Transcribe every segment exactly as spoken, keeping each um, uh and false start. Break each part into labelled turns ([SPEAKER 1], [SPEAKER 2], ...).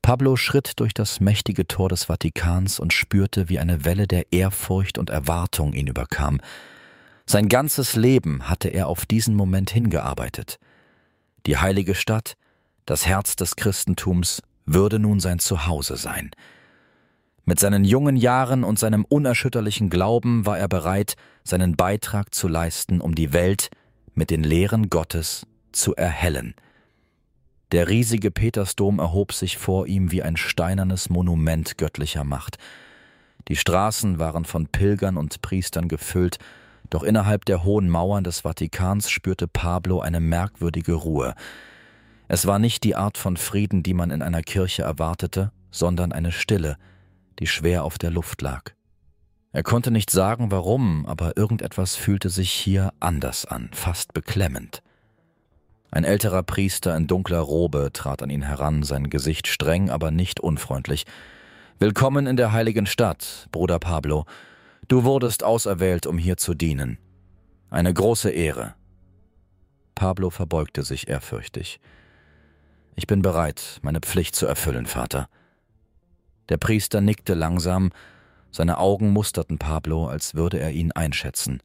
[SPEAKER 1] Pablo schritt durch das mächtige Tor des Vatikans und spürte, wie eine Welle der Ehrfurcht und Erwartung ihn überkam. Sein ganzes Leben hatte er auf diesen Moment hingearbeitet. Die heilige Stadt, das Herz des Christentums, würde nun sein Zuhause sein. Mit seinen jungen Jahren und seinem unerschütterlichen Glauben war er bereit, seinen Beitrag zu leisten, um die Welt mit den Lehren Gottes zu erhellen. Der riesige Petersdom erhob sich vor ihm wie ein steinernes Monument göttlicher Macht. Die Straßen waren von Pilgern und Priestern gefüllt, doch innerhalb der hohen Mauern des Vatikans spürte Pablo eine merkwürdige Ruhe. Es war nicht die Art von Frieden, die man in einer Kirche erwartete, sondern eine Stille, die schwer auf der Luft lag. Er konnte nicht sagen, warum, aber irgendetwas fühlte sich hier anders an, fast beklemmend. Ein älterer Priester in dunkler Robe trat an ihn heran, sein Gesicht streng, aber nicht unfreundlich. »Willkommen in der heiligen Stadt, Bruder Pablo. Du wurdest auserwählt, um hier zu dienen. Eine große Ehre.« Pablo verbeugte sich ehrfürchtig. »Ich bin bereit, meine Pflicht zu erfüllen, Vater.« Der Priester nickte langsam, seine Augen musterten Pablo, als würde er ihn einschätzen.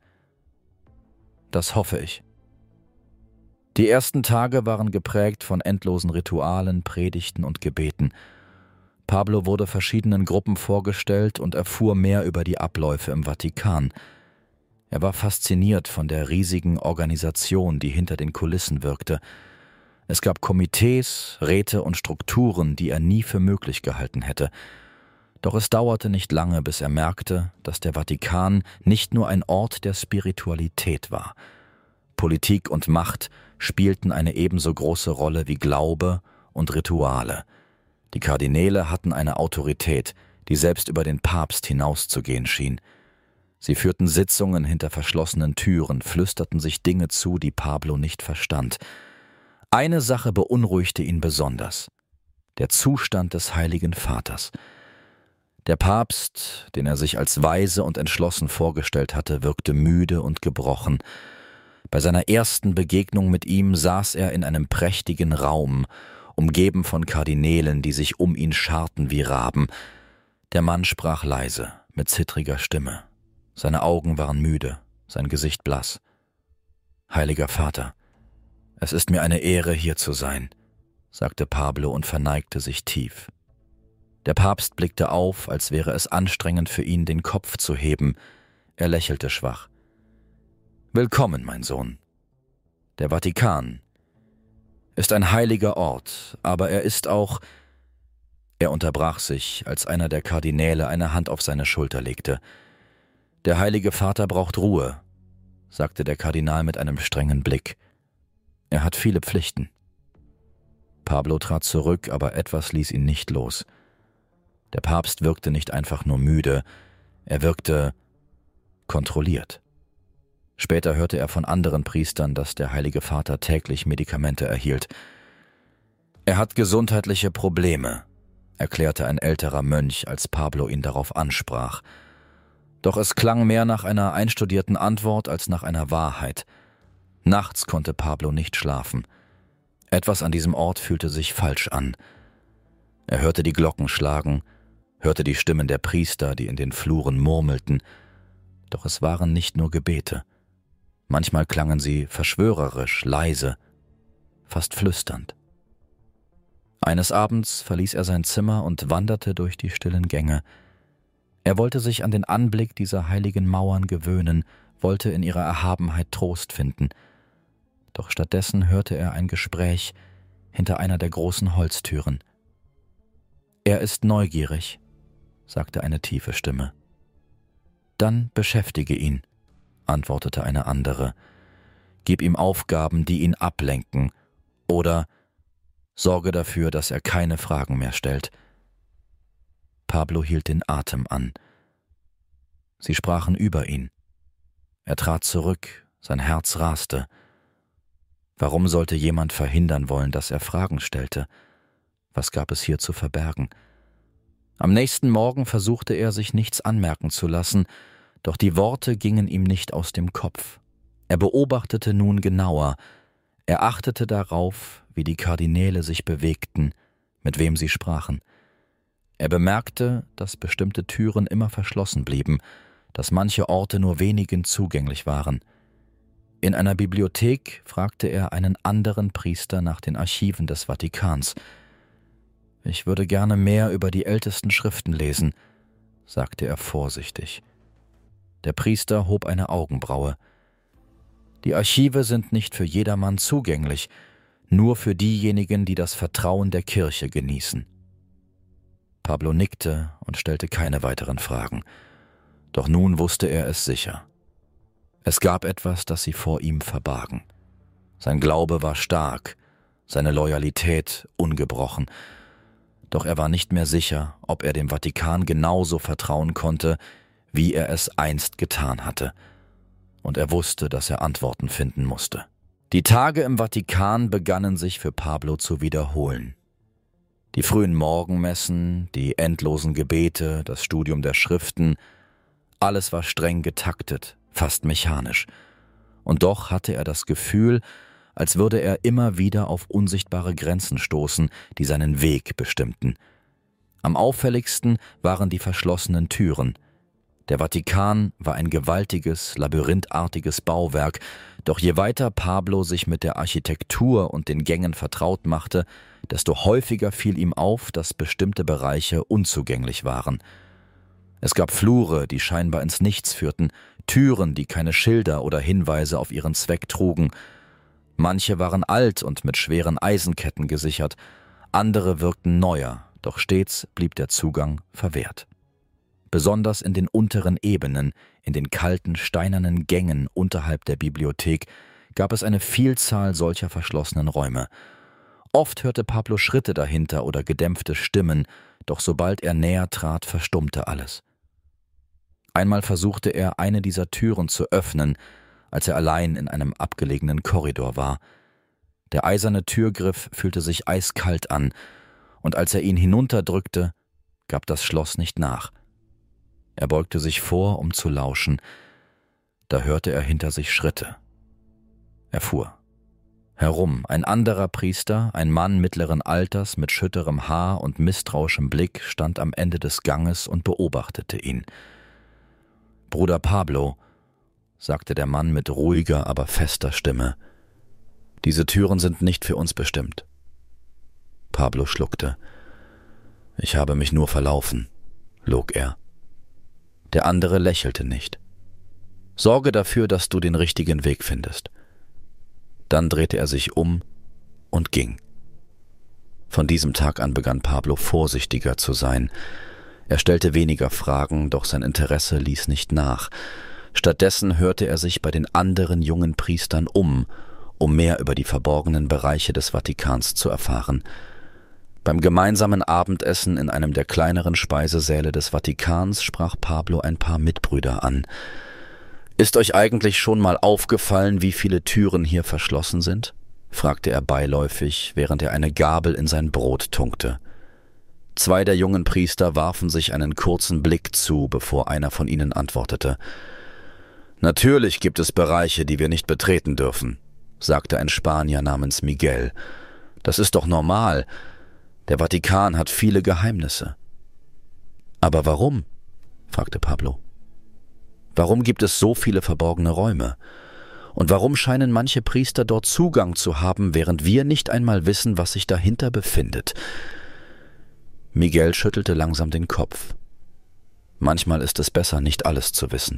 [SPEAKER 1] »Das hoffe ich.« Die ersten Tage waren geprägt von endlosen Ritualen, Predigten und Gebeten. Pablo wurde verschiedenen Gruppen vorgestellt und erfuhr mehr über die Abläufe im Vatikan. Er war fasziniert von der riesigen Organisation, die hinter den Kulissen wirkte. Es gab Komitees, Räte und Strukturen, die er nie für möglich gehalten hätte. Doch es dauerte nicht lange, bis er merkte, dass der Vatikan nicht nur ein Ort der Spiritualität war. Politik und Macht spielten eine ebenso große Rolle wie Glaube und Rituale. Die Kardinäle hatten eine Autorität, die selbst über den Papst hinauszugehen schien. Sie führten Sitzungen hinter verschlossenen Türen, flüsterten sich Dinge zu, die Pablo nicht verstand. Eine Sache beunruhigte ihn besonders: der Zustand des Heiligen Vaters. Der Papst, den er sich als weise und entschlossen vorgestellt hatte, wirkte müde und gebrochen. Bei seiner ersten Begegnung mit ihm saß er in einem prächtigen Raum, umgeben von Kardinälen, die sich um ihn scharten wie Raben. Der Mann sprach leise, mit zittriger Stimme. Seine Augen waren müde, sein Gesicht blass. »Heiliger Vater, es ist mir eine Ehre, hier zu sein«, sagte Pablo und verneigte sich tief. Der Papst blickte auf, als wäre es anstrengend für ihn, den Kopf zu heben. Er lächelte schwach. »Willkommen, mein Sohn. Der Vatikan ist ein heiliger Ort, aber er ist auch…« Er unterbrach sich, als einer der Kardinäle eine Hand auf seine Schulter legte. »Der Heilige Vater braucht Ruhe«, sagte der Kardinal mit einem strengen Blick. »Er hat viele Pflichten.« Pablo trat zurück, aber etwas ließ ihn nicht los. Der Papst wirkte nicht einfach nur müde, er wirkte kontrolliert. Später hörte er von anderen Priestern, dass der Heilige Vater täglich Medikamente erhielt. »Er hat gesundheitliche Probleme«, erklärte ein älterer Mönch, als Pablo ihn darauf ansprach. Doch es klang mehr nach einer einstudierten Antwort als nach einer Wahrheit. Nachts konnte Pablo nicht schlafen. Etwas an diesem Ort fühlte sich falsch an. Er hörte die Glocken schlagen, hörte die Stimmen der Priester, die in den Fluren murmelten. Doch es waren nicht nur Gebete. Manchmal klangen sie verschwörerisch, leise, fast flüsternd. Eines Abends verließ er sein Zimmer und wanderte durch die stillen Gänge. Er wollte sich an den Anblick dieser heiligen Mauern gewöhnen, wollte in ihrer Erhabenheit Trost finden. Doch stattdessen hörte er ein Gespräch hinter einer der großen Holztüren. »Er ist neugierig«, sagte eine tiefe Stimme. »Dann beschäftige ihn«, antwortete eine andere. »Gib ihm Aufgaben, die ihn ablenken, oder sorge dafür, dass er keine Fragen mehr stellt.« Pablo hielt den Atem an. Sie sprachen über ihn. Er trat zurück, sein Herz raste. Warum sollte jemand verhindern wollen, dass er Fragen stellte? Was gab es hier zu verbergen? Am nächsten Morgen versuchte er, sich nichts anmerken zu lassen, doch die Worte gingen ihm nicht aus dem Kopf. Er beobachtete nun genauer. Er achtete darauf, wie die Kardinäle sich bewegten, mit wem sie sprachen. Er bemerkte, dass bestimmte Türen immer verschlossen blieben, dass manche Orte nur wenigen zugänglich waren. In einer Bibliothek fragte er einen anderen Priester nach den Archiven des Vatikans. »Ich würde gerne mehr über die ältesten Schriften lesen«, sagte er vorsichtig. Der Priester hob eine Augenbraue. »Die Archive sind nicht für jedermann zugänglich, nur für diejenigen, die das Vertrauen der Kirche genießen.« Pablo nickte und stellte keine weiteren Fragen. Doch nun wusste er es sicher. Es gab etwas, das sie vor ihm verbargen. Sein Glaube war stark, seine Loyalität ungebrochen. Doch er war nicht mehr sicher, ob er dem Vatikan genauso vertrauen konnte, wie er es einst getan hatte. Und er wusste, dass er Antworten finden musste. Die Tage im Vatikan begannen sich für Pablo zu wiederholen. Die frühen Morgenmessen, die endlosen Gebete, das Studium der Schriften, alles war streng getaktet, fast mechanisch. Und doch hatte er das Gefühl, als würde er immer wieder auf unsichtbare Grenzen stoßen, die seinen Weg bestimmten. Am auffälligsten waren die verschlossenen Türen. Der Vatikan war ein gewaltiges, labyrinthartiges Bauwerk, doch je weiter Pablo sich mit der Architektur und den Gängen vertraut machte, desto häufiger fiel ihm auf, dass bestimmte Bereiche unzugänglich waren. Es gab Flure, die scheinbar ins Nichts führten, Türen, die keine Schilder oder Hinweise auf ihren Zweck trugen. Manche waren alt und mit schweren Eisenketten gesichert, andere wirkten neuer, doch stets blieb der Zugang verwehrt. Besonders in den unteren Ebenen, in den kalten, steinernen Gängen unterhalb der Bibliothek, gab es eine Vielzahl solcher verschlossenen Räume. Oft hörte Pablo Schritte dahinter oder gedämpfte Stimmen, doch sobald er näher trat, verstummte alles. Einmal versuchte er, eine dieser Türen zu öffnen, als er allein in einem abgelegenen Korridor war. Der eiserne Türgriff fühlte sich eiskalt an, und als er ihn hinunterdrückte, gab das Schloss nicht nach. Er beugte sich vor, um zu lauschen. Da hörte er hinter sich Schritte. Er fuhr. Herum, ein anderer Priester, ein Mann mittleren Alters mit schütterem Haar und misstrauischem Blick, stand am Ende des Ganges und beobachtete ihn. »Bruder Pablo«, sagte der Mann mit ruhiger, aber fester Stimme, »diese Türen sind nicht für uns bestimmt.« Pablo schluckte. »Ich habe mich nur verlaufen«, log er. Der andere lächelte nicht. »Sorge dafür, dass du den richtigen Weg findest.« Dann drehte er sich um und ging. Von diesem Tag an begann Pablo vorsichtiger zu sein. Er stellte weniger Fragen, doch sein Interesse ließ nicht nach. Stattdessen hörte er sich bei den anderen jungen Priestern um, um mehr über die verborgenen Bereiche des Vatikans zu erfahren. Beim gemeinsamen Abendessen in einem der kleineren Speisesäle des Vatikans sprach Pablo ein paar Mitbrüder an. »Ist euch eigentlich schon mal aufgefallen, wie viele Türen hier verschlossen sind?« fragte er beiläufig, während er eine Gabel in sein Brot tunkte. Zwei der jungen Priester warfen sich einen kurzen Blick zu, bevor einer von ihnen antwortete. »Natürlich gibt es Bereiche, die wir nicht betreten dürfen«, sagte ein Spanier namens Miguel. »Das ist doch normal. Der Vatikan hat viele Geheimnisse.« »Aber warum?« fragte Pablo. »Warum gibt es so viele verborgene Räume? Und warum scheinen manche Priester dort Zugang zu haben, während wir nicht einmal wissen, was sich dahinter befindet?« Miguel schüttelte langsam den Kopf. »Manchmal ist es besser, nicht alles zu wissen.«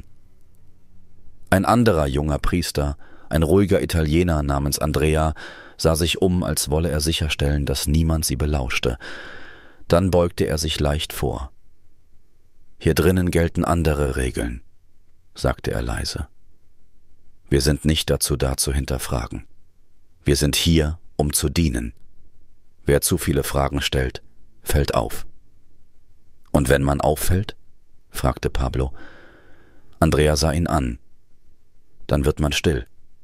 [SPEAKER 1] Ein anderer junger Priester, ein ruhiger Italiener namens Andrea, sah sich um, als wolle er sicherstellen, dass niemand sie belauschte. Dann beugte er sich leicht vor. »Hier drinnen gelten andere Regeln«, sagte er leise. »Wir sind nicht dazu da, zu hinterfragen. Wir sind hier, um zu dienen. Wer zu viele Fragen stellt, fällt auf.« »Und wenn man auffällt?« fragte Pablo. Andrea sah ihn an. »Dann wird man still.«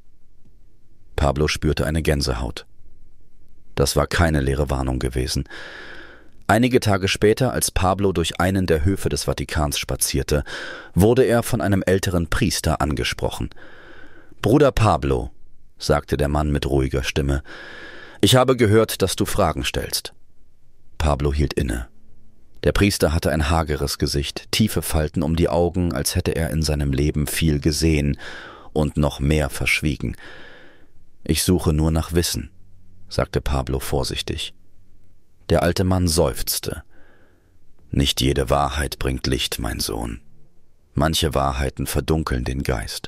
[SPEAKER 1] Pablo spürte eine Gänsehaut. Das war keine leere Warnung gewesen. Einige Tage später, als Pablo durch einen der Höfe des Vatikans spazierte, wurde er von einem älteren Priester angesprochen. »Bruder Pablo«, sagte der Mann mit ruhiger Stimme, »ich habe gehört, dass du Fragen stellst.« Pablo hielt inne. Der Priester hatte ein hageres Gesicht, tiefe Falten um die Augen, als hätte er in seinem Leben viel gesehen und noch mehr verschwiegen. »Ich suche nur nach Wissen«, sagte Pablo vorsichtig. Der alte Mann seufzte. »Nicht jede Wahrheit bringt Licht, mein Sohn. Manche Wahrheiten verdunkeln den Geist.«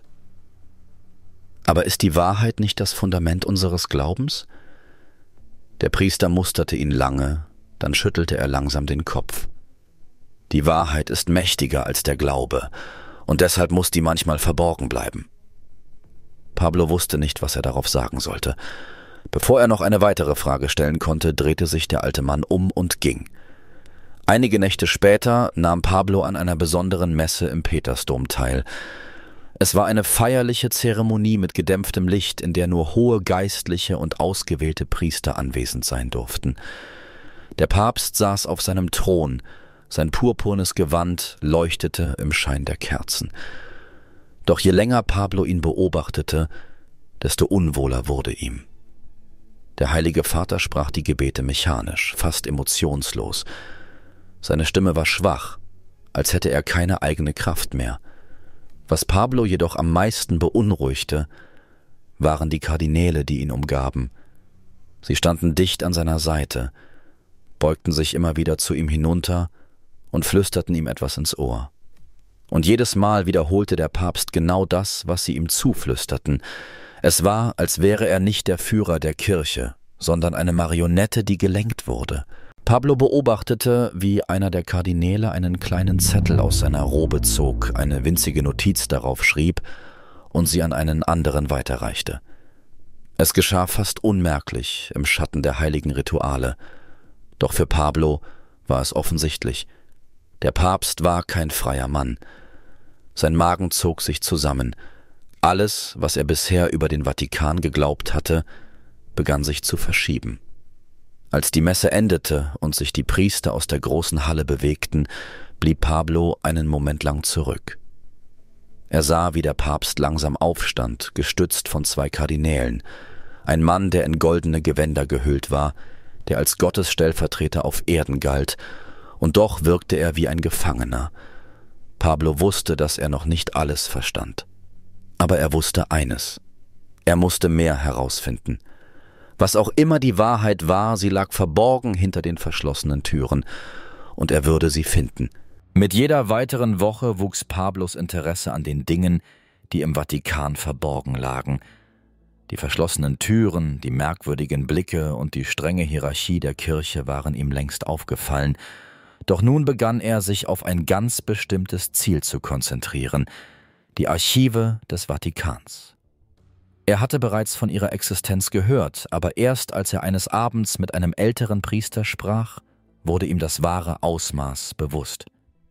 [SPEAKER 1] »Aber ist die Wahrheit nicht das Fundament unseres Glaubens?« Der Priester musterte ihn lange, dann schüttelte er langsam den Kopf. »Die Wahrheit ist mächtiger als der Glaube, und deshalb muss die manchmal verborgen bleiben.« Pablo wusste nicht, was er darauf sagen sollte. Bevor er noch eine weitere Frage stellen konnte, drehte sich der alte Mann um und ging. Einige Nächte später nahm Pablo an einer besonderen Messe im Petersdom teil. Es war eine feierliche Zeremonie mit gedämpftem Licht, in der nur hohe Geistliche und ausgewählte Priester anwesend sein durften. Der Papst saß auf seinem Thron, sein purpurnes Gewand leuchtete im Schein der Kerzen. Doch je länger Pablo ihn beobachtete, desto unwohler wurde ihm. Der Heilige Vater sprach die Gebete mechanisch, fast emotionslos. Seine Stimme war schwach, als hätte er keine eigene Kraft mehr. Was Pablo jedoch am meisten beunruhigte, waren die Kardinäle, die ihn umgaben. Sie standen dicht an seiner Seite, beugten sich immer wieder zu ihm hinunter und flüsterten ihm etwas ins Ohr. Und jedes Mal wiederholte der Papst genau das, was sie ihm zuflüsterten. Es war, als wäre er nicht der Führer der Kirche, sondern eine Marionette, die gelenkt wurde. Pablo beobachtete, wie einer der Kardinäle einen kleinen Zettel aus seiner Robe zog, eine winzige Notiz darauf schrieb und sie an einen anderen weiterreichte. Es geschah fast unmerklich im Schatten der heiligen Rituale. Doch für Pablo war es offensichtlich. Der Papst war kein freier Mann. Sein Magen zog sich zusammen. Alles, was er bisher über den Vatikan geglaubt hatte, begann sich zu verschieben. Als die Messe endete und sich die Priester aus der großen Halle bewegten, blieb Pablo einen Moment lang zurück. Er sah, wie der Papst langsam aufstand, gestützt von zwei Kardinälen, ein Mann, der in goldene Gewänder gehüllt war, der als Gottes Stellvertreter auf Erden galt, und doch wirkte er wie ein Gefangener. Pablo wusste, dass er noch nicht alles verstand. Aber er wusste eines: Er musste mehr herausfinden. Was auch immer die Wahrheit war, sie lag verborgen hinter den verschlossenen Türen, und er würde sie finden. Mit jeder weiteren Woche wuchs Pablos Interesse an den Dingen, die im Vatikan verborgen lagen. Die verschlossenen Türen, die merkwürdigen Blicke und die strenge Hierarchie der Kirche waren ihm längst aufgefallen. Doch nun begann er, sich auf ein ganz bestimmtes Ziel zu konzentrieren: die Archive des Vatikans. Er hatte bereits von ihrer Existenz gehört, aber erst als er eines Abends mit einem älteren Priester sprach, wurde ihm das wahre Ausmaß bewusst.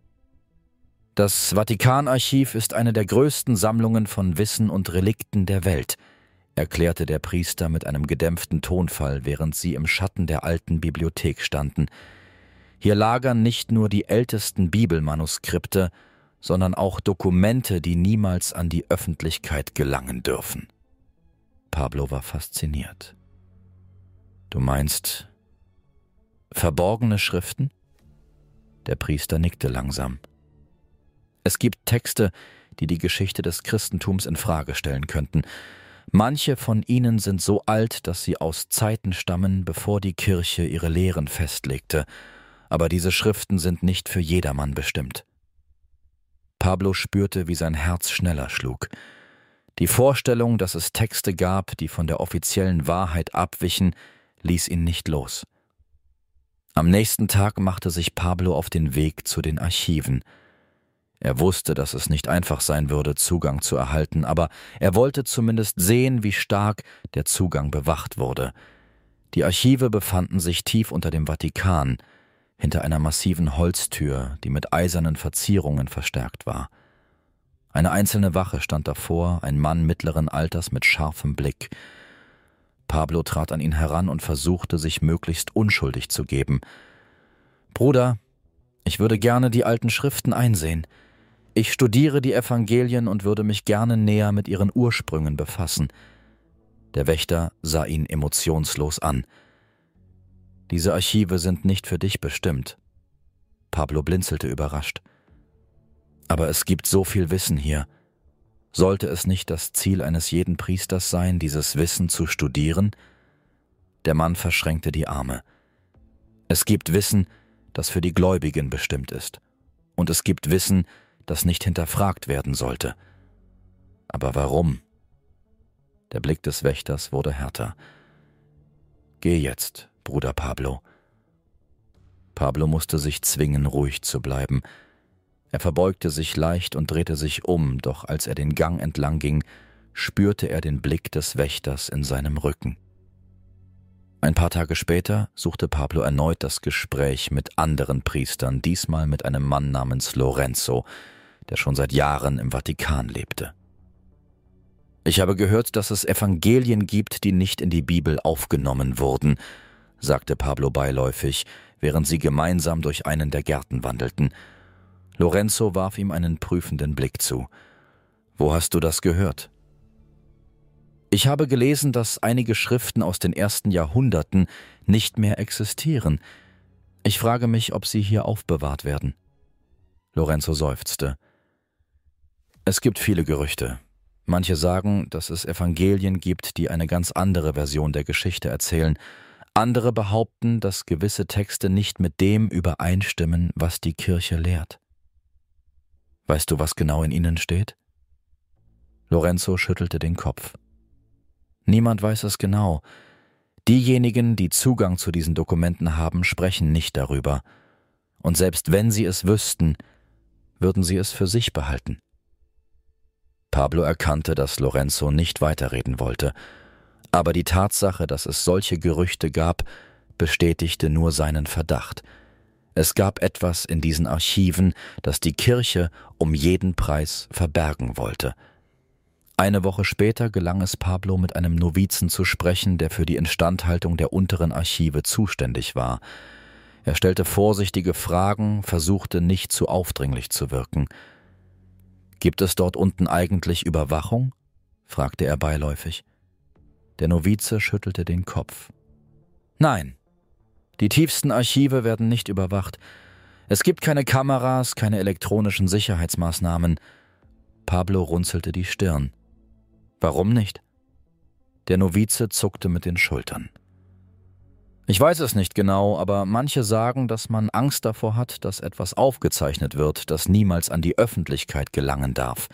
[SPEAKER 1] Das Vatikanarchiv ist eine der größten Sammlungen von Wissen und Relikten der Welt, erklärte der Priester mit einem gedämpften Tonfall, während sie im Schatten der alten Bibliothek standen. Hier lagern nicht nur die ältesten Bibelmanuskripte, sondern auch Dokumente, die niemals an die Öffentlichkeit gelangen dürfen. Pablo war fasziniert. »Du meinst verborgene Schriften?« Der Priester nickte langsam. »Es gibt Texte, die die Geschichte des Christentums in Frage stellen könnten. Manche von ihnen sind so alt, dass sie aus Zeiten stammen, bevor die Kirche ihre Lehren festlegte. Aber diese Schriften sind nicht für jedermann bestimmt.« Pablo spürte, wie sein Herz schneller schlug. Die Vorstellung, dass es Texte gab, die von der offiziellen Wahrheit abwichen, ließ ihn nicht los. Am nächsten Tag machte sich Pablo auf den Weg zu den Archiven. Er wusste, dass es nicht einfach sein würde, Zugang zu erhalten, aber er wollte zumindest sehen, wie stark der Zugang bewacht wurde. Die Archive befanden sich tief unter dem Vatikan, hinter einer massiven Holztür, die mit eisernen Verzierungen verstärkt war. Eine einzelne Wache stand davor, ein Mann mittleren Alters mit scharfem Blick. Pablo trat an ihn heran und versuchte, sich möglichst unschuldig zu geben. »Bruder, ich würde gerne die alten Schriften einsehen. Ich studiere die Evangelien und würde mich gerne näher mit ihren Ursprüngen befassen.« Der Wächter sah ihn emotionslos an. »Diese Archive sind nicht für dich bestimmt.« Pablo blinzelte überrascht. »Aber es gibt so viel Wissen hier. Sollte es nicht das Ziel eines jeden Priesters sein, dieses Wissen zu studieren?« Der Mann verschränkte die Arme. »Es gibt Wissen, das für die Gläubigen bestimmt ist. Und es gibt Wissen, das nicht hinterfragt werden sollte. Aber warum?« Der Blick des Wächters wurde härter. »Geh jetzt, Bruder Pablo.« Pablo musste sich zwingen, ruhig zu bleiben. Er verbeugte sich leicht und drehte sich um, doch als er den Gang entlang ging, spürte er den Blick des Wächters in seinem Rücken. Ein paar Tage später suchte Pablo erneut das Gespräch mit anderen Priestern, diesmal mit einem Mann namens Lorenzo, der schon seit Jahren im Vatikan lebte. »Ich habe gehört, dass es Evangelien gibt, die nicht in die Bibel aufgenommen wurden«, sagte Pablo beiläufig, während sie gemeinsam durch einen der Gärten wandelten. Lorenzo warf ihm einen prüfenden Blick zu. »Wo hast du das gehört?« »Ich habe gelesen, dass einige Schriften aus den ersten Jahrhunderten nicht mehr existieren. Ich frage mich, ob sie hier aufbewahrt werden.« Lorenzo seufzte. »Es gibt viele Gerüchte. Manche sagen, dass es Evangelien gibt, die eine ganz andere Version der Geschichte erzählen. Andere behaupten, dass gewisse Texte nicht mit dem übereinstimmen, was die Kirche lehrt. Weißt du, was genau in ihnen steht?« Lorenzo schüttelte den Kopf. »Niemand weiß es genau. Diejenigen, die Zugang zu diesen Dokumenten haben, sprechen nicht darüber. Und selbst wenn sie es wüssten, würden sie es für sich behalten.« Pablo erkannte, dass Lorenzo nicht weiterreden wollte, aber die Tatsache, dass es solche Gerüchte gab, bestätigte nur seinen Verdacht. Es gab etwas in diesen Archiven, das die Kirche um jeden Preis verbergen wollte. Eine Woche später gelang es Pablo, mit einem Novizen zu sprechen, der für die Instandhaltung der unteren Archive zuständig war. Er stellte vorsichtige Fragen, versuchte nicht zu aufdringlich zu wirken. »Gibt es dort unten eigentlich Überwachung?« fragte er beiläufig. Der Novize schüttelte den Kopf. »Nein, die tiefsten Archive werden nicht überwacht. Es gibt keine Kameras, keine elektronischen Sicherheitsmaßnahmen.« Pablo runzelte die Stirn. »Warum nicht?« Der Novize zuckte mit den Schultern. »Ich weiß es nicht genau, aber manche sagen, dass man Angst davor hat, dass etwas aufgezeichnet wird, das niemals an die Öffentlichkeit gelangen darf.«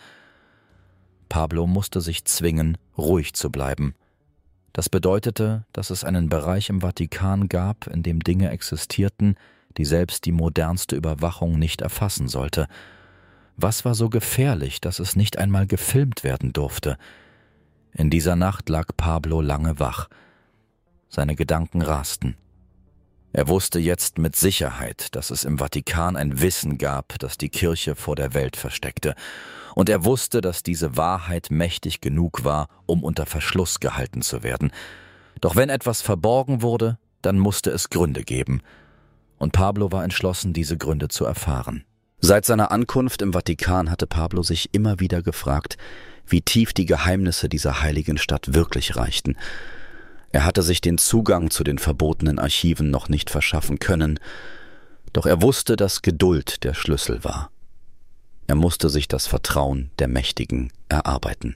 [SPEAKER 1] Pablo musste sich zwingen, ruhig zu bleiben. Das bedeutete, dass es einen Bereich im Vatikan gab, in dem Dinge existierten, die selbst die modernste Überwachung nicht erfassen sollte. Was war so gefährlich, dass es nicht einmal gefilmt werden durfte? In dieser Nacht lag Pablo lange wach. Seine Gedanken rasten. Er wusste jetzt mit Sicherheit, dass es im Vatikan ein Wissen gab, das die Kirche vor der Welt versteckte. Und er wusste, dass diese Wahrheit mächtig genug war, um unter Verschluss gehalten zu werden. Doch wenn etwas verborgen wurde, dann musste es Gründe geben. Und Pablo war entschlossen, diese Gründe zu erfahren. Seit seiner Ankunft im Vatikan hatte Pablo sich immer wieder gefragt, wie tief die Geheimnisse dieser heiligen Stadt wirklich reichten. Er hatte sich den Zugang zu den verbotenen Archiven noch nicht verschaffen können, doch er wusste, dass Geduld der Schlüssel war. Er musste sich das Vertrauen der Mächtigen erarbeiten.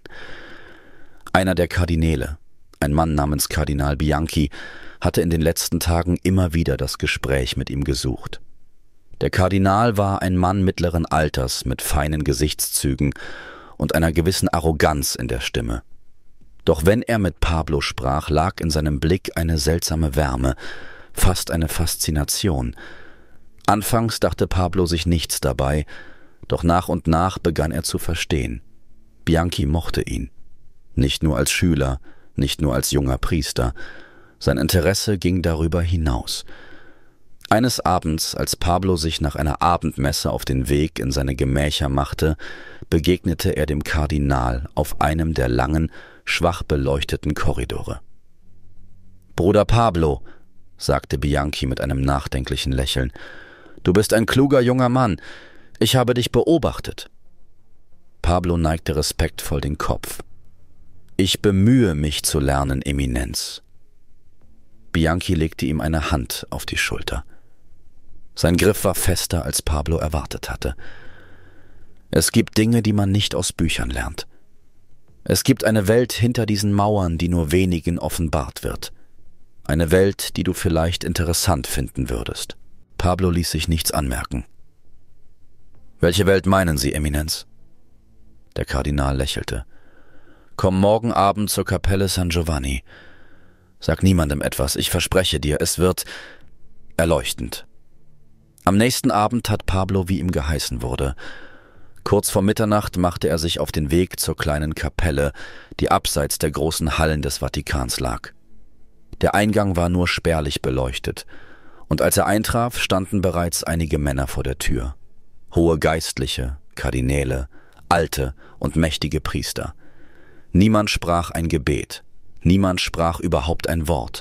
[SPEAKER 1] Einer der Kardinäle, ein Mann namens Kardinal Bianchi, hatte in den letzten Tagen immer wieder das Gespräch mit ihm gesucht. Der Kardinal war ein Mann mittleren Alters mit feinen Gesichtszügen und einer gewissen Arroganz in der Stimme. Doch wenn er mit Pablo sprach, lag in seinem Blick eine seltsame Wärme, fast eine Faszination. Anfangs dachte Pablo sich nichts dabei, doch nach und nach begann er zu verstehen. Bianchi mochte ihn. Nicht nur als Schüler, nicht nur als junger Priester. Sein Interesse ging darüber hinaus. Eines Abends, als Pablo sich nach einer Abendmesse auf den Weg in seine Gemächer machte, begegnete er dem Kardinal auf einem der langen, schwach beleuchteten Korridore. »Bruder Pablo«, sagte Bianchi mit einem nachdenklichen Lächeln, »du bist ein kluger junger Mann. Ich habe dich beobachtet.« Pablo neigte respektvoll den Kopf. »Ich bemühe mich zu lernen, Eminenz.« Bianchi legte ihm eine Hand auf die Schulter. Sein Griff war fester, als Pablo erwartet hatte. Es gibt Dinge, die man nicht aus Büchern lernt. Es gibt eine Welt hinter diesen Mauern, die nur wenigen offenbart wird. Eine Welt, die du vielleicht interessant finden würdest. Pablo ließ sich nichts anmerken. »Welche Welt meinen Sie, Eminenz?« Der Kardinal lächelte. »Komm morgen Abend zur Kapelle San Giovanni. Sag niemandem etwas, ich verspreche dir, es wird erleuchtend.« Am nächsten Abend tat Pablo, wie ihm geheißen wurde. Kurz vor Mitternacht machte er sich auf den Weg zur kleinen Kapelle, die abseits der großen Hallen des Vatikans lag. Der Eingang war nur spärlich beleuchtet, und als er eintraf, standen bereits einige Männer vor der Tür. Hohe Geistliche, Kardinäle, alte und mächtige Priester. Niemand sprach ein Gebet, niemand sprach überhaupt ein Wort.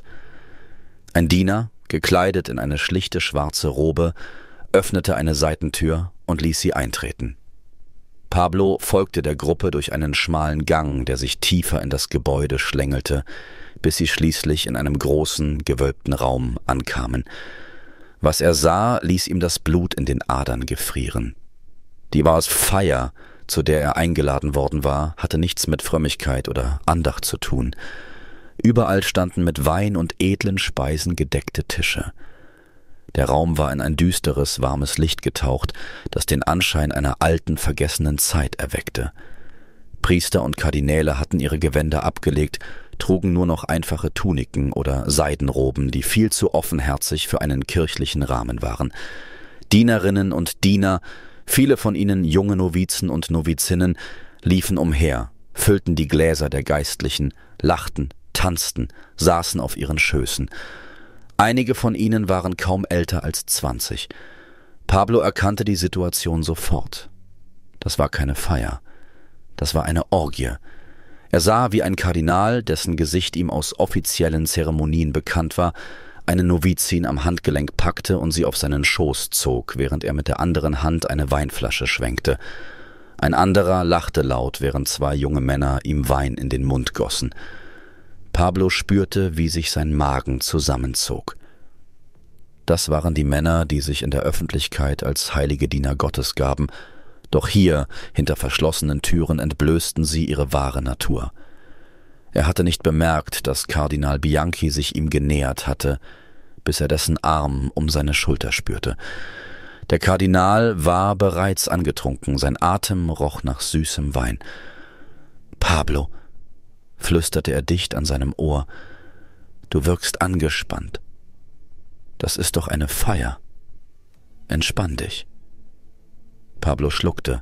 [SPEAKER 1] Ein Diener, gekleidet in eine schlichte schwarze Robe, öffnete eine Seitentür und ließ sie eintreten. Pablo folgte der Gruppe durch einen schmalen Gang, der sich tiefer in das Gebäude schlängelte, bis sie schließlich in einem großen, gewölbten Raum ankamen. Was er sah, ließ ihm das Blut in den Adern gefrieren. Die Wahres Feier, zu der er eingeladen worden war, hatte nichts mit Frömmigkeit oder Andacht zu tun. Überall standen mit Wein und edlen Speisen gedeckte Tische. Der Raum war in ein düsteres, warmes Licht getaucht, das den Anschein einer alten, vergessenen Zeit erweckte. Priester und Kardinäle hatten ihre Gewänder abgelegt, trugen nur noch einfache Tuniken oder Seidenroben, die viel zu offenherzig für einen kirchlichen Rahmen waren. Dienerinnen und Diener, viele von ihnen junge Novizen und Novizinnen, liefen umher, füllten die Gläser der Geistlichen, lachten, tanzten, saßen auf ihren Schößen. Einige von ihnen waren kaum älter als zwanzig. Pablo erkannte die Situation sofort. Das war keine Feier. Das war eine Orgie. Er sah, wie ein Kardinal, dessen Gesicht ihm aus offiziellen Zeremonien bekannt war, eine Novizin am Handgelenk packte und sie auf seinen Schoß zog, während er mit der anderen Hand eine Weinflasche schwenkte. Ein anderer lachte laut, während zwei junge Männer ihm Wein in den Mund gossen. Pablo spürte, wie sich sein Magen zusammenzog. Das waren die Männer, die sich in der Öffentlichkeit als heilige Diener Gottes gaben, doch hier, hinter verschlossenen Türen, entblößten sie ihre wahre Natur. Er hatte nicht bemerkt, dass Kardinal Bianchi sich ihm genähert hatte, bis er dessen Arm um seine Schulter spürte. Der Kardinal war bereits angetrunken, sein Atem roch nach süßem Wein. »Pablo«, flüsterte er dicht an seinem Ohr, »du wirkst angespannt. Das ist doch eine Feier. Entspann dich.« Pablo schluckte.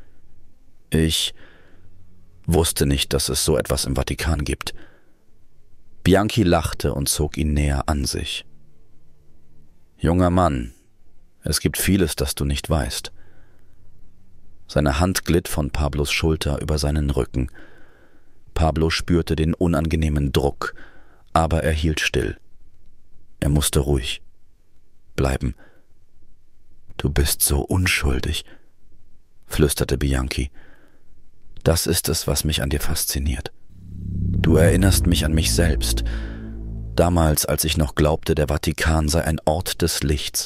[SPEAKER 1] »Ich wusste nicht, dass es so etwas im Vatikan gibt.« Bianchi lachte und zog ihn näher an sich. »Junger Mann, es gibt vieles, das du nicht weißt.« Seine Hand glitt von Pablos Schulter über seinen Rücken. Pablo spürte den unangenehmen Druck, aber er hielt still. Er musste ruhig bleiben. »Du bist so unschuldig«, flüsterte Bianchi. »Das ist es, was mich an dir fasziniert. Du erinnerst mich an mich selbst, damals, als ich noch glaubte, der Vatikan sei ein Ort des Lichts.«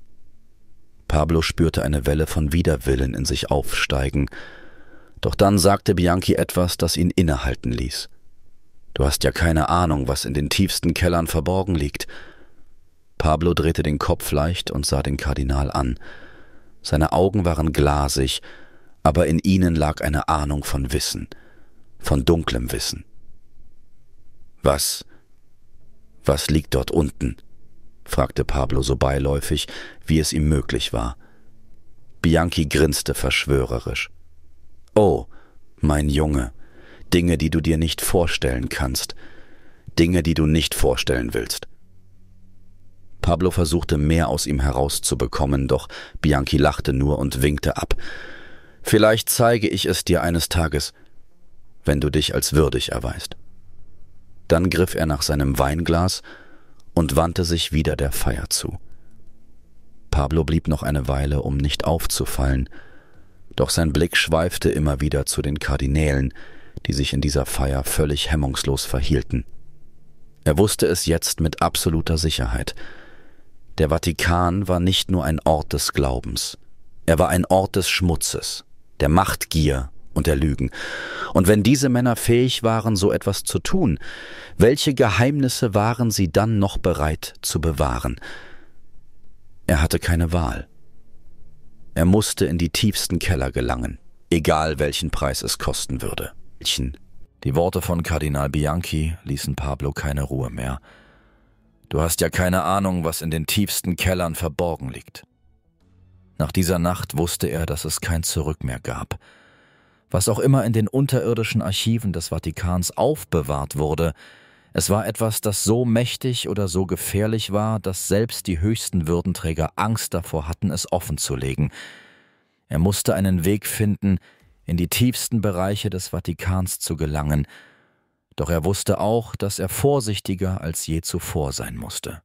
[SPEAKER 1] Pablo spürte eine Welle von Widerwillen in sich aufsteigen, doch dann sagte Bianchi etwas, das ihn innehalten ließ. »Du hast ja keine Ahnung, was in den tiefsten Kellern verborgen liegt.« Pablo drehte den Kopf leicht und sah den Kardinal an. Seine Augen waren glasig, aber in ihnen lag eine Ahnung von Wissen, von dunklem Wissen. »Was, was liegt dort unten?« fragte Pablo so beiläufig, wie es ihm möglich war. Bianchi grinste verschwörerisch. »Oh, mein Junge, Dinge, die du dir nicht vorstellen kannst, Dinge, die du nicht vorstellen willst.« Pablo versuchte mehr aus ihm herauszubekommen, doch Bianchi lachte nur und winkte ab. »Vielleicht zeige ich es dir eines Tages, wenn du dich als würdig erweist.« Dann griff er nach seinem Weinglas und wandte sich wieder der Feier zu. Pablo blieb noch eine Weile, um nicht aufzufallen, doch sein Blick schweifte immer wieder zu den Kardinälen, die sich in dieser Feier völlig hemmungslos verhielten. Er wusste es jetzt mit absoluter Sicherheit. Der Vatikan war nicht nur ein Ort des Glaubens, er war ein Ort des Schmutzes, der Machtgier und der Lügen. Und wenn diese Männer fähig waren, so etwas zu tun, welche Geheimnisse waren sie dann noch bereit zu bewahren? Er hatte keine Wahl. Er musste in die tiefsten Keller gelangen, egal welchen Preis es kosten würde. Die Worte von Kardinal Bianchi ließen Pablo keine Ruhe mehr. »Du hast ja keine Ahnung, was in den tiefsten Kellern verborgen liegt.« Nach dieser Nacht wusste er, dass es kein Zurück mehr gab. Was auch immer in den unterirdischen Archiven des Vatikans aufbewahrt wurde, es war etwas, das so mächtig oder so gefährlich war, dass selbst die höchsten Würdenträger Angst davor hatten, es offenzulegen. Er musste einen Weg finden, in die tiefsten Bereiche des Vatikans zu gelangen, doch er wusste auch, dass er vorsichtiger als je zuvor sein musste.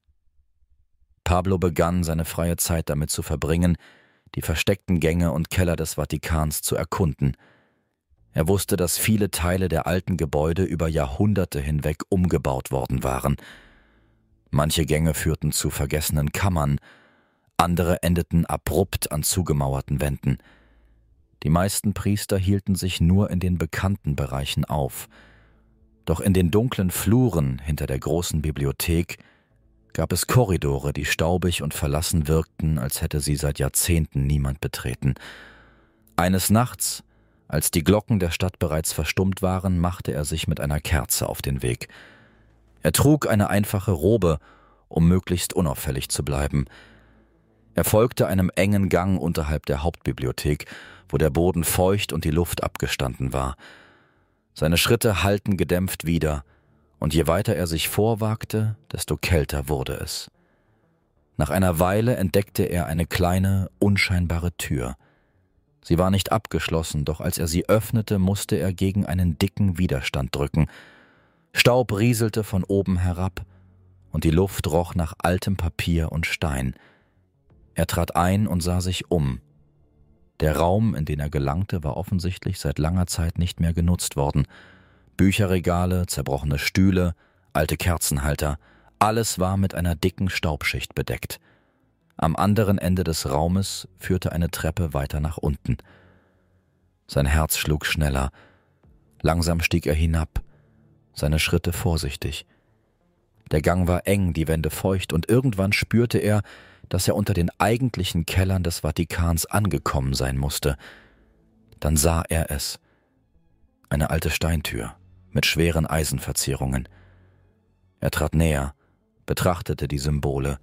[SPEAKER 1] Pablo begann, seine freie Zeit damit zu verbringen, die versteckten Gänge und Keller des Vatikans zu erkunden. Er wusste, dass viele Teile der alten Gebäude über Jahrhunderte hinweg umgebaut worden waren. Manche Gänge führten zu vergessenen Kammern, andere endeten abrupt an zugemauerten Wänden. Die meisten Priester hielten sich nur in den bekannten Bereichen auf. Doch in den dunklen Fluren hinter der großen Bibliothek gab es Korridore, die staubig und verlassen wirkten, als hätte sie seit Jahrzehnten niemand betreten. Eines Nachts, als die Glocken der Stadt bereits verstummt waren, machte er sich mit einer Kerze auf den Weg. Er trug eine einfache Robe, um möglichst unauffällig zu bleiben. Er folgte einem engen Gang unterhalb der Hauptbibliothek, wo der Boden feucht und die Luft abgestanden war. Seine Schritte hallten gedämpft wider, und je weiter er sich vorwagte, desto kälter wurde es. Nach einer Weile entdeckte er eine kleine, unscheinbare Tür. Sie war nicht abgeschlossen, doch als er sie öffnete, musste er gegen einen dicken Widerstand drücken. Staub rieselte von oben herab, und die Luft roch nach altem Papier und Stein. Er trat ein und sah sich um. Der Raum, in den er gelangte, war offensichtlich seit langer Zeit nicht mehr genutzt worden. Bücherregale, zerbrochene Stühle, alte Kerzenhalter, alles war mit einer dicken Staubschicht bedeckt. Am anderen Ende des Raumes führte eine Treppe weiter nach unten. Sein Herz schlug schneller. Langsam stieg er hinab, seine Schritte vorsichtig. Der Gang war eng, die Wände feucht, und irgendwann spürte er, dass er unter den eigentlichen Kellern des Vatikans angekommen sein musste. Dann sah er es. Eine alte Steintür mit schweren Eisenverzierungen. Er trat näher, betrachtete die Symbole.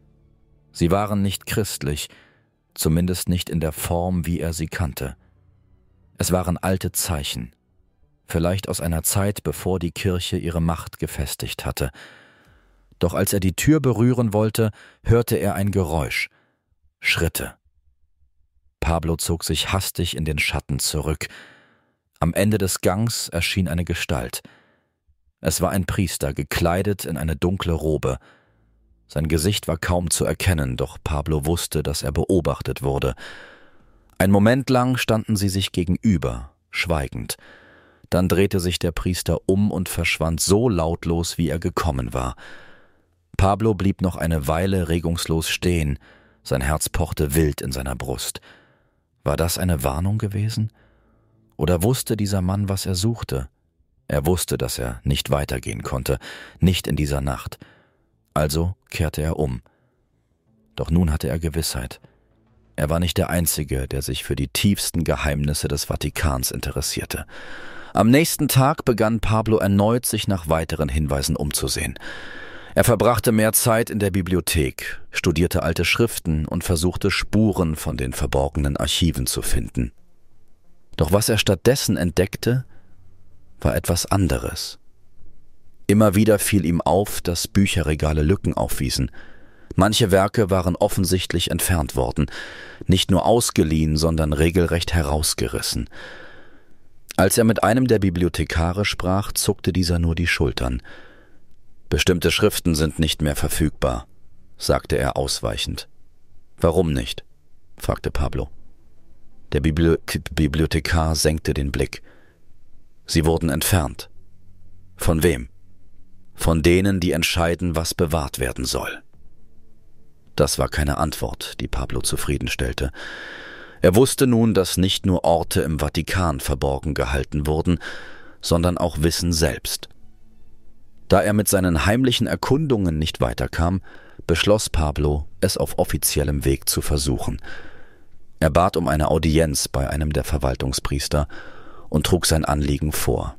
[SPEAKER 1] Sie waren nicht christlich, zumindest nicht in der Form, wie er sie kannte. Es waren alte Zeichen, vielleicht aus einer Zeit, bevor die Kirche ihre Macht gefestigt hatte. Doch als er die Tür berühren wollte, hörte er ein Geräusch. Schritte. Pablo zog sich hastig in den Schatten zurück. Am Ende des Gangs erschien eine Gestalt. Es war ein Priester, gekleidet in eine dunkle Robe. Sein Gesicht war kaum zu erkennen, doch Pablo wusste, dass er beobachtet wurde. Ein Moment lang standen sie sich gegenüber, schweigend. Dann drehte sich der Priester um und verschwand so lautlos, wie er gekommen war. Pablo blieb noch eine Weile regungslos stehen, sein Herz pochte wild in seiner Brust. War das eine Warnung gewesen? Oder wusste dieser Mann, was er suchte? Er wusste, dass er nicht weitergehen konnte, nicht in dieser Nacht. Also kehrte er um. Doch nun hatte er Gewissheit. Er war nicht der Einzige, der sich für die tiefsten Geheimnisse des Vatikans interessierte. Am nächsten Tag begann Pablo erneut, sich nach weiteren Hinweisen umzusehen. Er verbrachte mehr Zeit in der Bibliothek, studierte alte Schriften und versuchte Spuren von den verborgenen Archiven zu finden. Doch was er stattdessen entdeckte, war etwas anderes. Immer wieder fiel ihm auf, dass Bücherregale Lücken aufwiesen. Manche Werke waren offensichtlich entfernt worden, nicht nur ausgeliehen, sondern regelrecht herausgerissen. Als er mit einem der Bibliothekare sprach, zuckte dieser nur die Schultern. »Bestimmte Schriften sind nicht mehr verfügbar«, sagte er ausweichend. »Warum nicht?« fragte Pablo. Der Bibli- Bibliothekar senkte den Blick. »Sie wurden entfernt.« »Von wem?« »Von denen, die entscheiden, was bewahrt werden soll.« Das war keine Antwort, die Pablo zufriedenstellte. Er wusste nun, dass nicht nur Orte im Vatikan verborgen gehalten wurden, sondern auch Wissen selbst. Da er mit seinen heimlichen Erkundungen nicht weiterkam, beschloss Pablo, es auf offiziellem Weg zu versuchen. Er bat um eine Audienz bei einem der Verwaltungspriester und trug sein Anliegen vor.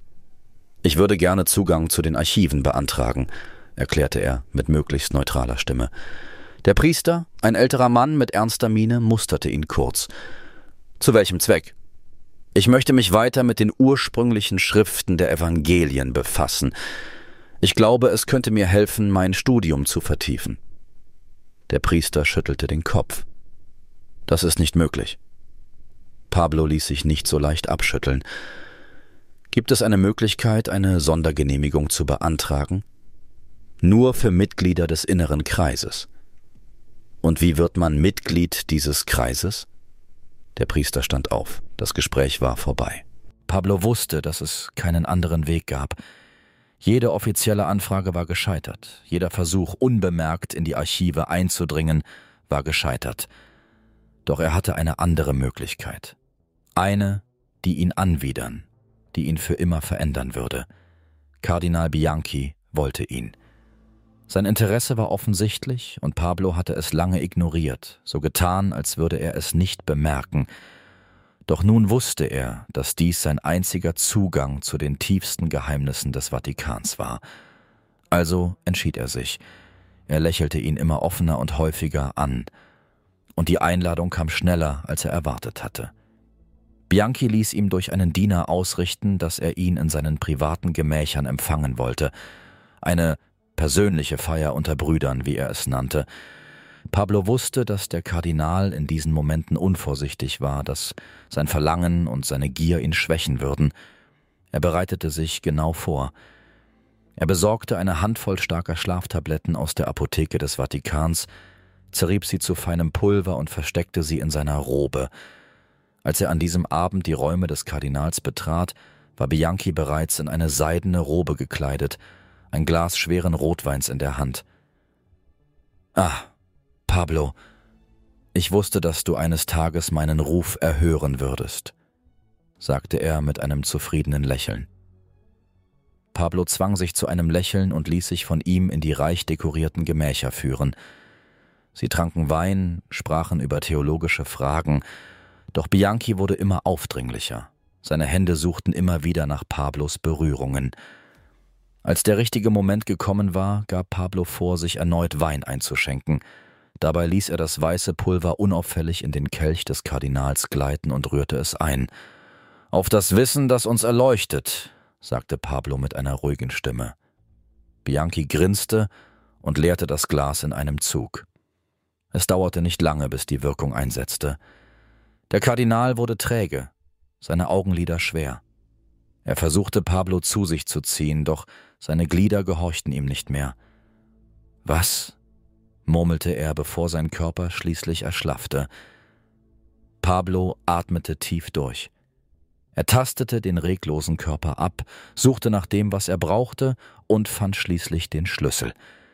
[SPEAKER 1] »Ich würde gerne Zugang zu den Archiven beantragen«, erklärte er mit möglichst neutraler Stimme. Der Priester, ein älterer Mann mit ernster Miene, musterte ihn kurz. »Zu welchem Zweck?« »Ich möchte mich weiter mit den ursprünglichen Schriften der Evangelien befassen. Ich glaube, es könnte mir helfen, mein Studium zu vertiefen.« Der Priester schüttelte den Kopf. »Das ist nicht möglich.« Pablo ließ sich nicht so leicht abschütteln. »Gibt es eine Möglichkeit, eine Sondergenehmigung zu beantragen?« »Nur für Mitglieder des inneren Kreises.« »Und wie wird man Mitglied dieses Kreises?« Der Priester stand auf. Das Gespräch war vorbei. Pablo wusste, dass es keinen anderen Weg gab. Jede offizielle Anfrage war gescheitert. Jeder Versuch, unbemerkt in die Archive einzudringen, war gescheitert. Doch er hatte eine andere Möglichkeit. Eine, die ihn anwidern, die ihn für immer verändern würde. Kardinal Bianchi wollte ihn. Sein Interesse war offensichtlich und Pablo hatte es lange ignoriert, so getan, als würde er es nicht bemerken. Doch nun wusste er, dass dies sein einziger Zugang zu den tiefsten Geheimnissen des Vatikans war. Also entschied er sich. Er lächelte ihn immer offener und häufiger an. Und die Einladung kam schneller, als er erwartet hatte. Bianchi ließ ihm durch einen Diener ausrichten, dass er ihn in seinen privaten Gemächern empfangen wollte. Eine persönliche Feier unter Brüdern, wie er es nannte. Pablo wusste, dass der Kardinal in diesen Momenten unvorsichtig war, dass sein Verlangen und seine Gier ihn schwächen würden. Er bereitete sich genau vor. Er besorgte eine Handvoll starker Schlaftabletten aus der Apotheke des Vatikans, zerrieb sie zu feinem Pulver und versteckte sie in seiner Robe. Als er an diesem Abend die Räume des Kardinals betrat, war Bianchi bereits in eine seidene Robe gekleidet, ein Glas schweren Rotweins in der Hand. »Ah, Pablo, ich wusste, dass du eines Tages meinen Ruf erhören würdest«, sagte er mit einem zufriedenen Lächeln. Pablo zwang sich zu einem Lächeln und ließ sich von ihm in die reich dekorierten Gemächer führen. Sie tranken Wein, sprachen über theologische Fragen, doch Bianchi wurde immer aufdringlicher. Seine Hände suchten immer wieder nach Pablos Berührungen. Als der richtige Moment gekommen war, gab Pablo vor, sich erneut Wein einzuschenken. Dabei ließ er das weiße Pulver unauffällig in den Kelch des Kardinals gleiten und rührte es ein. »Auf das Wissen, das uns erleuchtet«, sagte Pablo mit einer ruhigen Stimme. Bianchi grinste und leerte das Glas in einem Zug. Es dauerte nicht lange, bis die Wirkung einsetzte. Der Kardinal wurde träge, seine Augenlider schwer. Er versuchte, Pablo zu sich zu ziehen, doch seine Glieder gehorchten ihm nicht mehr. »Was?«, murmelte er, bevor sein Körper schließlich erschlaffte. Pablo atmete tief durch. Er tastete den reglosen Körper ab, suchte nach dem, was er brauchte, und fand schließlich den Schlüssel.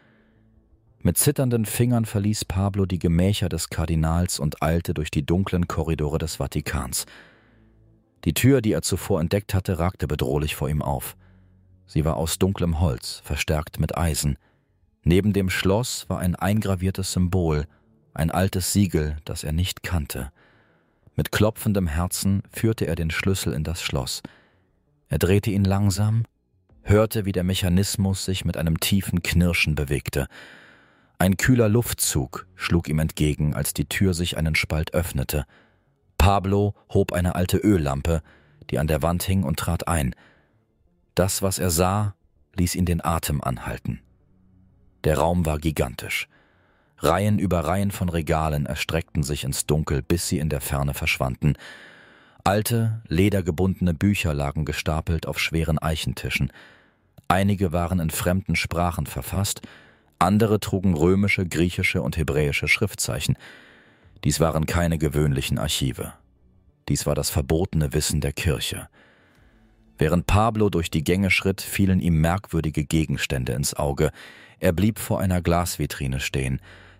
[SPEAKER 1] Mit zitternden Fingern verließ Pablo die Gemächer des Kardinals und eilte durch die dunklen Korridore des Vatikans. Die Tür, die er zuvor entdeckt hatte, ragte bedrohlich vor ihm auf. Sie war aus dunklem Holz, verstärkt mit Eisen. Neben dem Schloss war ein eingraviertes Symbol, ein altes Siegel, das er nicht kannte. Mit klopfendem Herzen führte er den Schlüssel in das Schloss. Er drehte ihn langsam, hörte, wie der Mechanismus sich mit einem tiefen Knirschen bewegte. Ein kühler Luftzug schlug ihm entgegen, als die Tür sich einen Spalt öffnete. Pablo hob eine alte Öllampe, die an der Wand hing, und trat ein. Das, was er sah, ließ ihn den Atem anhalten. Der Raum war gigantisch. Reihen über Reihen von Regalen erstreckten sich ins Dunkel, bis sie in der Ferne verschwanden. Alte, ledergebundene Bücher lagen gestapelt auf schweren Eichentischen. Einige waren in fremden Sprachen verfasst, andere trugen römische, griechische und hebräische Schriftzeichen. Dies waren keine gewöhnlichen Archive. Dies war das verbotene Wissen der Kirche. Während Pablo durch die Gänge schritt, fielen ihm merkwürdige Gegenstände ins Auge. Er blieb vor einer Glasvitrine stehen.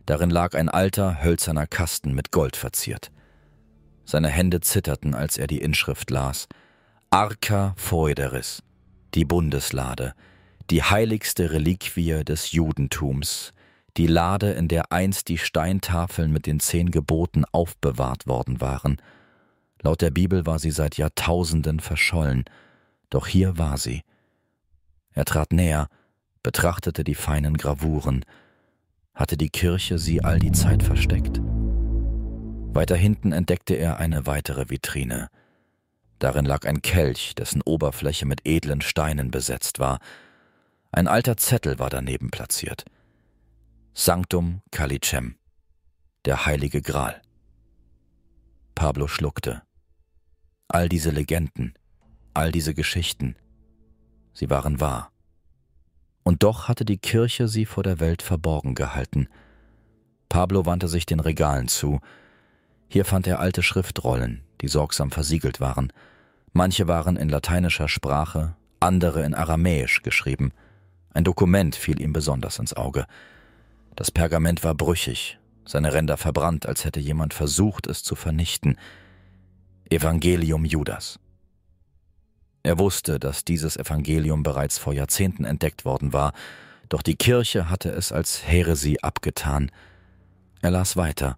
[SPEAKER 1] Darin lag ein alter, hölzerner Kasten mit Gold verziert. Seine Hände zitterten, als er die Inschrift las. Arca Foederis, die Bundeslade, die heiligste Reliquie des Judentums, die Lade, in der einst die Steintafeln mit den zehn Geboten aufbewahrt worden waren. Laut der Bibel war sie seit Jahrtausenden verschollen, doch hier war sie. Er trat näher, betrachtete die feinen Gravuren. Hatte die Kirche sie all die Zeit versteckt? Weiter hinten entdeckte er eine weitere Vitrine. Darin lag ein Kelch, dessen Oberfläche mit edlen Steinen besetzt war. Ein alter Zettel war daneben platziert. Sanctum Calicem, der heilige Gral. Pablo schluckte. All diese Legenden, all diese Geschichten, sie waren wahr. Und doch hatte die Kirche sie vor der Welt verborgen gehalten. Pablo wandte sich den Regalen zu. Hier fand er alte Schriftrollen, die sorgsam versiegelt waren. Manche waren in lateinischer Sprache, andere in Aramäisch geschrieben. Ein Dokument fiel ihm besonders ins Auge. Das Pergament war brüchig, seine Ränder verbrannt, als hätte jemand versucht, es zu vernichten. Evangelium Judas. Er wusste, dass dieses Evangelium bereits vor Jahrzehnten entdeckt worden war, doch die Kirche hatte es als Häresie abgetan. Er las weiter.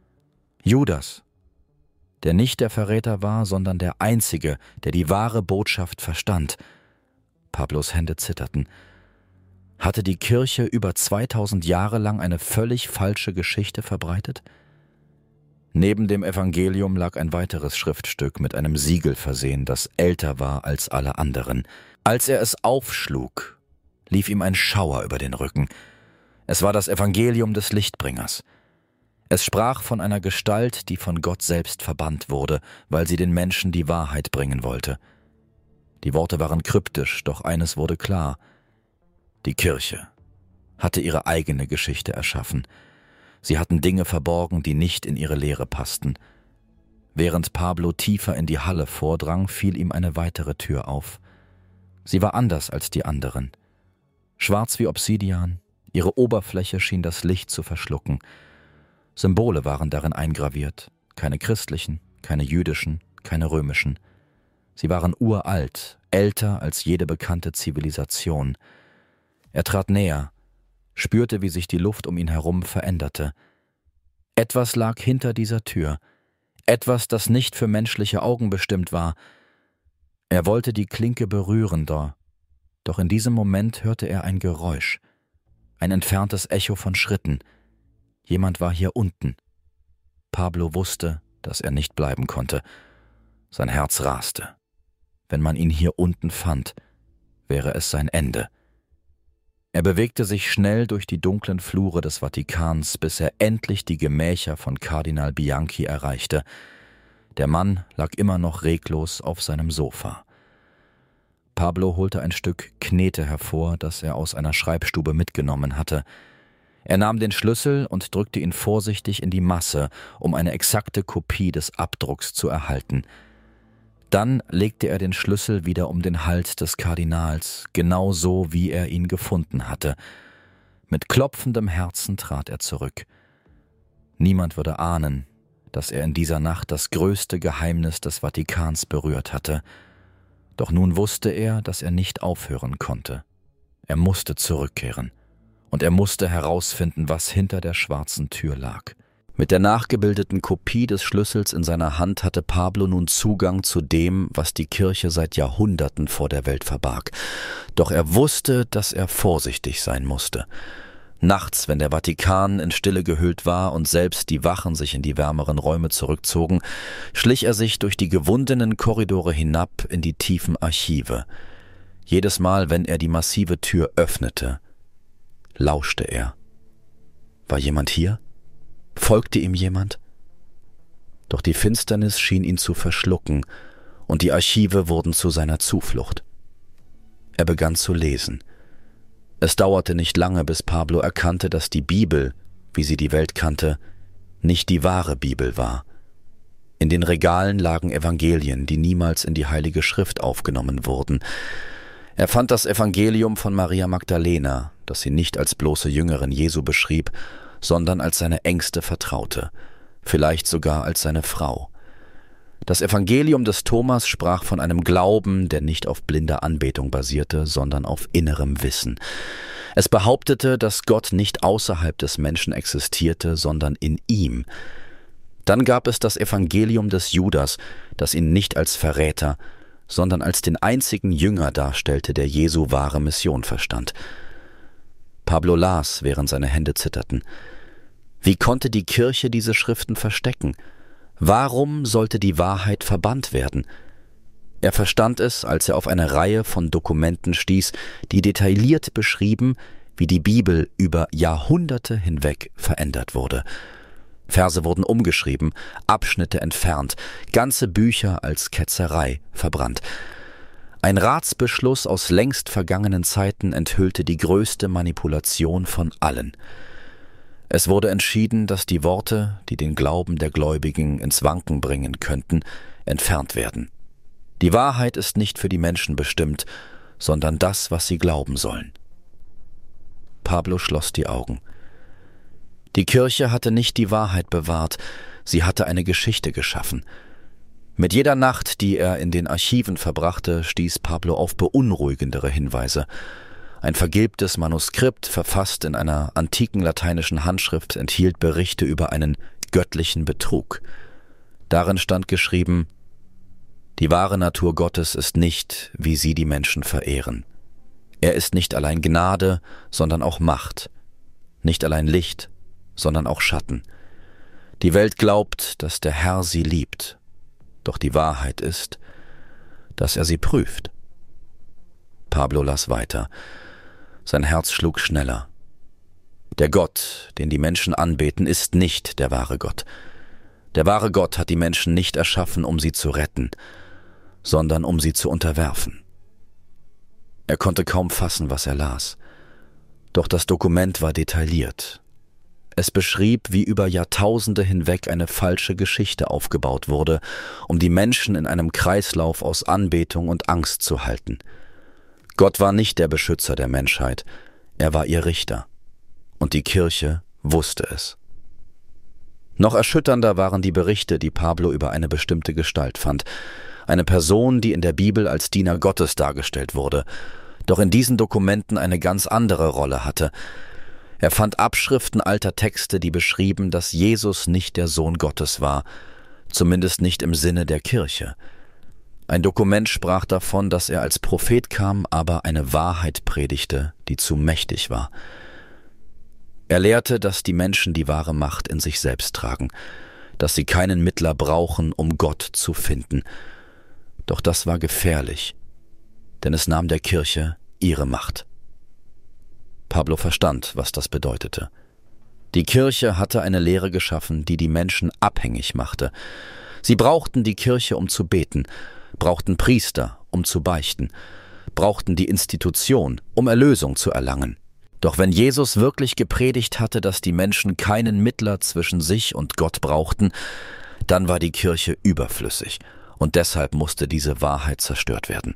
[SPEAKER 1] Judas, der nicht der Verräter war, sondern der Einzige, der die wahre Botschaft verstand. Pablos Hände zitterten. Hatte die Kirche über zweitausend Jahre lang eine völlig falsche Geschichte verbreitet? Neben dem Evangelium lag ein weiteres Schriftstück mit einem Siegel versehen, das älter war als alle anderen. Als er es aufschlug, lief ihm ein Schauer über den Rücken. Es war das Evangelium des Lichtbringers. Es sprach von einer Gestalt, die von Gott selbst verbannt wurde, weil sie den Menschen die Wahrheit bringen wollte. Die Worte waren kryptisch, doch eines wurde klar. Die Kirche hatte ihre eigene Geschichte erschaffen. Sie hatten Dinge verborgen, die nicht in ihre Lehre passten. Während Pablo tiefer in die Halle vordrang, fiel ihm eine weitere Tür auf. Sie war anders als die anderen. Schwarz wie Obsidian, ihre Oberfläche schien das Licht zu verschlucken. Symbole waren darin eingraviert, keine christlichen, keine jüdischen, keine römischen. Sie waren uralt, älter als jede bekannte Zivilisation. Er trat näher, spürte, wie sich die Luft um ihn herum veränderte. Etwas lag hinter dieser Tür, etwas, das nicht für menschliche Augen bestimmt war. Er wollte die Klinke berühren, doch, doch in diesem Moment hörte er ein Geräusch, ein entferntes Echo von Schritten. Jemand war hier unten. Pablo wusste, dass er nicht bleiben konnte. Sein Herz raste. Wenn man ihn hier unten fand, wäre es sein Ende. Er bewegte sich schnell durch die dunklen Flure des Vatikans, bis er endlich die Gemächer von Kardinal Bianchi erreichte. Der Mann lag immer noch reglos auf seinem Sofa. Pablo holte ein Stück Knete hervor, das er aus einer Schreibstube mitgenommen hatte. Er nahm den Schlüssel und drückte ihn vorsichtig in die Masse, um eine exakte Kopie des Abdrucks zu erhalten. Dann legte er den Schlüssel wieder um den Hals des Kardinals, genau so, wie er ihn gefunden hatte. Mit klopfendem Herzen trat er zurück. Niemand würde ahnen, dass er in dieser Nacht das größte Geheimnis des Vatikans berührt hatte. Doch nun wusste er, dass er nicht aufhören konnte. Er musste zurückkehren. Und er musste herausfinden, was hinter der schwarzen Tür lag. Mit der nachgebildeten Kopie des Schlüssels in seiner Hand hatte Pablo nun Zugang zu dem, was die Kirche seit Jahrhunderten vor der Welt verbarg. Doch er wusste, dass er vorsichtig sein musste. Nachts, wenn der Vatikan in Stille gehüllt war und selbst die Wachen sich in die wärmeren Räume zurückzogen, schlich er sich durch die gewundenen Korridore hinab in die tiefen Archive. Jedes Mal, wenn er die massive Tür öffnete, lauschte er. War jemand hier? Folgte ihm jemand? Doch die Finsternis schien ihn zu verschlucken, und die Archive wurden zu seiner Zuflucht. Er begann zu lesen. Es dauerte nicht lange, bis Pablo erkannte, dass die Bibel, wie sie die Welt kannte, nicht die wahre Bibel war. In den Regalen lagen Evangelien, die niemals in die Heilige Schrift aufgenommen wurden. Er fand das Evangelium von Maria Magdalena, das sie nicht als bloße Jüngerin Jesu beschrieb, sondern als seine engste Vertraute, vielleicht sogar als seine Frau. Das Evangelium des Thomas sprach von einem Glauben, der nicht auf blinder Anbetung basierte, sondern auf innerem Wissen. Es behauptete, dass Gott nicht außerhalb des Menschen existierte, sondern in ihm. Dann gab es das Evangelium des Judas, das ihn nicht als Verräter, sondern als den einzigen Jünger darstellte, der Jesu wahre Mission verstand. Pablo las, während seine Hände zitterten. Wie konnte die Kirche diese Schriften verstecken? Warum sollte die Wahrheit verbannt werden? Er verstand es, als er auf eine Reihe von Dokumenten stieß, die detailliert beschrieben, wie die Bibel über Jahrhunderte hinweg verändert wurde. Verse wurden umgeschrieben, Abschnitte entfernt, ganze Bücher als Ketzerei verbrannt. Ein Ratsbeschluss aus längst vergangenen Zeiten enthüllte die größte Manipulation von allen. Es wurde entschieden, dass die Worte, die den Glauben der Gläubigen ins Wanken bringen könnten, entfernt werden. Die Wahrheit ist nicht für die Menschen bestimmt, sondern das, was sie glauben sollen. Pablo schloss die Augen. Die Kirche hatte nicht die Wahrheit bewahrt, sie hatte eine Geschichte geschaffen. Mit jeder Nacht, die er in den Archiven verbrachte, stieß Pablo auf beunruhigendere Hinweise. Ein vergilbtes Manuskript, verfasst in einer antiken lateinischen Handschrift, enthielt Berichte über einen göttlichen Betrug. Darin stand geschrieben: Die wahre Natur Gottes ist nicht, wie sie die Menschen verehren. Er ist nicht allein Gnade, sondern auch Macht, nicht allein Licht, sondern auch Schatten. Die Welt glaubt, dass der Herr sie liebt, doch die Wahrheit ist, dass er sie prüft. Pablo las weiter. Sein Herz schlug schneller. Der Gott, den die Menschen anbeten, ist nicht der wahre Gott. Der wahre Gott hat die Menschen nicht erschaffen, um sie zu retten, sondern um sie zu unterwerfen. Er konnte kaum fassen, was er las. Doch das Dokument war detailliert. Es beschrieb, wie über Jahrtausende hinweg eine falsche Geschichte aufgebaut wurde, um die Menschen in einem Kreislauf aus Anbetung und Angst zu halten. Gott war nicht der Beschützer der Menschheit, er war ihr Richter. Und die Kirche wusste es. Noch erschütternder waren die Berichte, die Pablo über eine bestimmte Gestalt fand. Eine Person, die in der Bibel als Diener Gottes dargestellt wurde, doch in diesen Dokumenten eine ganz andere Rolle hatte. Er fand Abschriften alter Texte, die beschrieben, dass Jesus nicht der Sohn Gottes war, zumindest nicht im Sinne der Kirche. Ein Dokument sprach davon, dass er als Prophet kam, aber eine Wahrheit predigte, die zu mächtig war. Er lehrte, dass die Menschen die wahre Macht in sich selbst tragen, dass sie keinen Mittler brauchen, um Gott zu finden. Doch das war gefährlich, denn es nahm der Kirche ihre Macht. Pablo verstand, was das bedeutete. Die Kirche hatte eine Lehre geschaffen, die die Menschen abhängig machte. Sie brauchten die Kirche, um zu beten, brauchten Priester, um zu beichten, brauchten die Institution, um Erlösung zu erlangen. Doch wenn Jesus wirklich gepredigt hatte, dass die Menschen keinen Mittler zwischen sich und Gott brauchten, dann war die Kirche überflüssig und deshalb musste diese Wahrheit zerstört werden.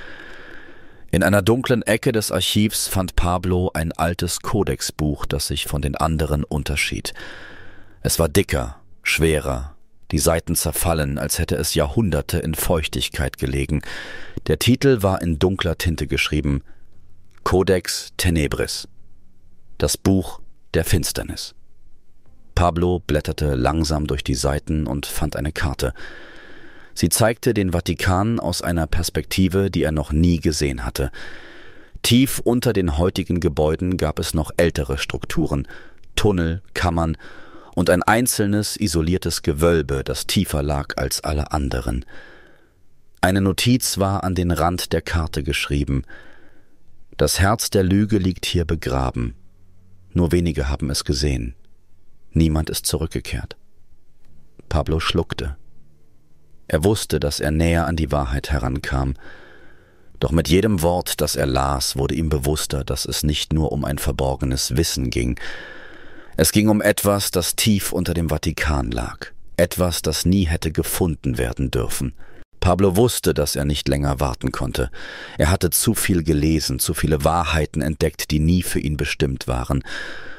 [SPEAKER 1] In einer dunklen Ecke des Archivs fand Pablo ein altes Kodexbuch, das sich von den anderen unterschied. Es war dicker, schwerer, die Seiten zerfallen, als hätte es Jahrhunderte in Feuchtigkeit gelegen. Der Titel war in dunkler Tinte geschrieben: Codex Tenebris, das Buch der Finsternis. Pablo blätterte langsam durch die Seiten und fand eine Karte. Sie zeigte den Vatikan aus einer Perspektive, die er noch nie gesehen hatte. Tief unter den heutigen Gebäuden gab es noch ältere Strukturen, Tunnel, Kammern und ein einzelnes, isoliertes Gewölbe, das tiefer lag als alle anderen. Eine Notiz war an den Rand der Karte geschrieben: Das Herz der Lüge liegt hier begraben. Nur wenige haben es gesehen. Niemand ist zurückgekehrt. Pablo schluckte. Er wusste, dass er näher an die Wahrheit herankam. Doch mit jedem Wort, das er las, wurde ihm bewusster, dass es nicht nur um ein verborgenes Wissen ging. Es ging um etwas, das tief unter dem Vatikan lag. Etwas, das nie hätte gefunden werden dürfen. Pablo wusste, dass er nicht länger warten konnte. Er hatte zu viel gelesen, zu viele Wahrheiten entdeckt, die nie für ihn bestimmt waren.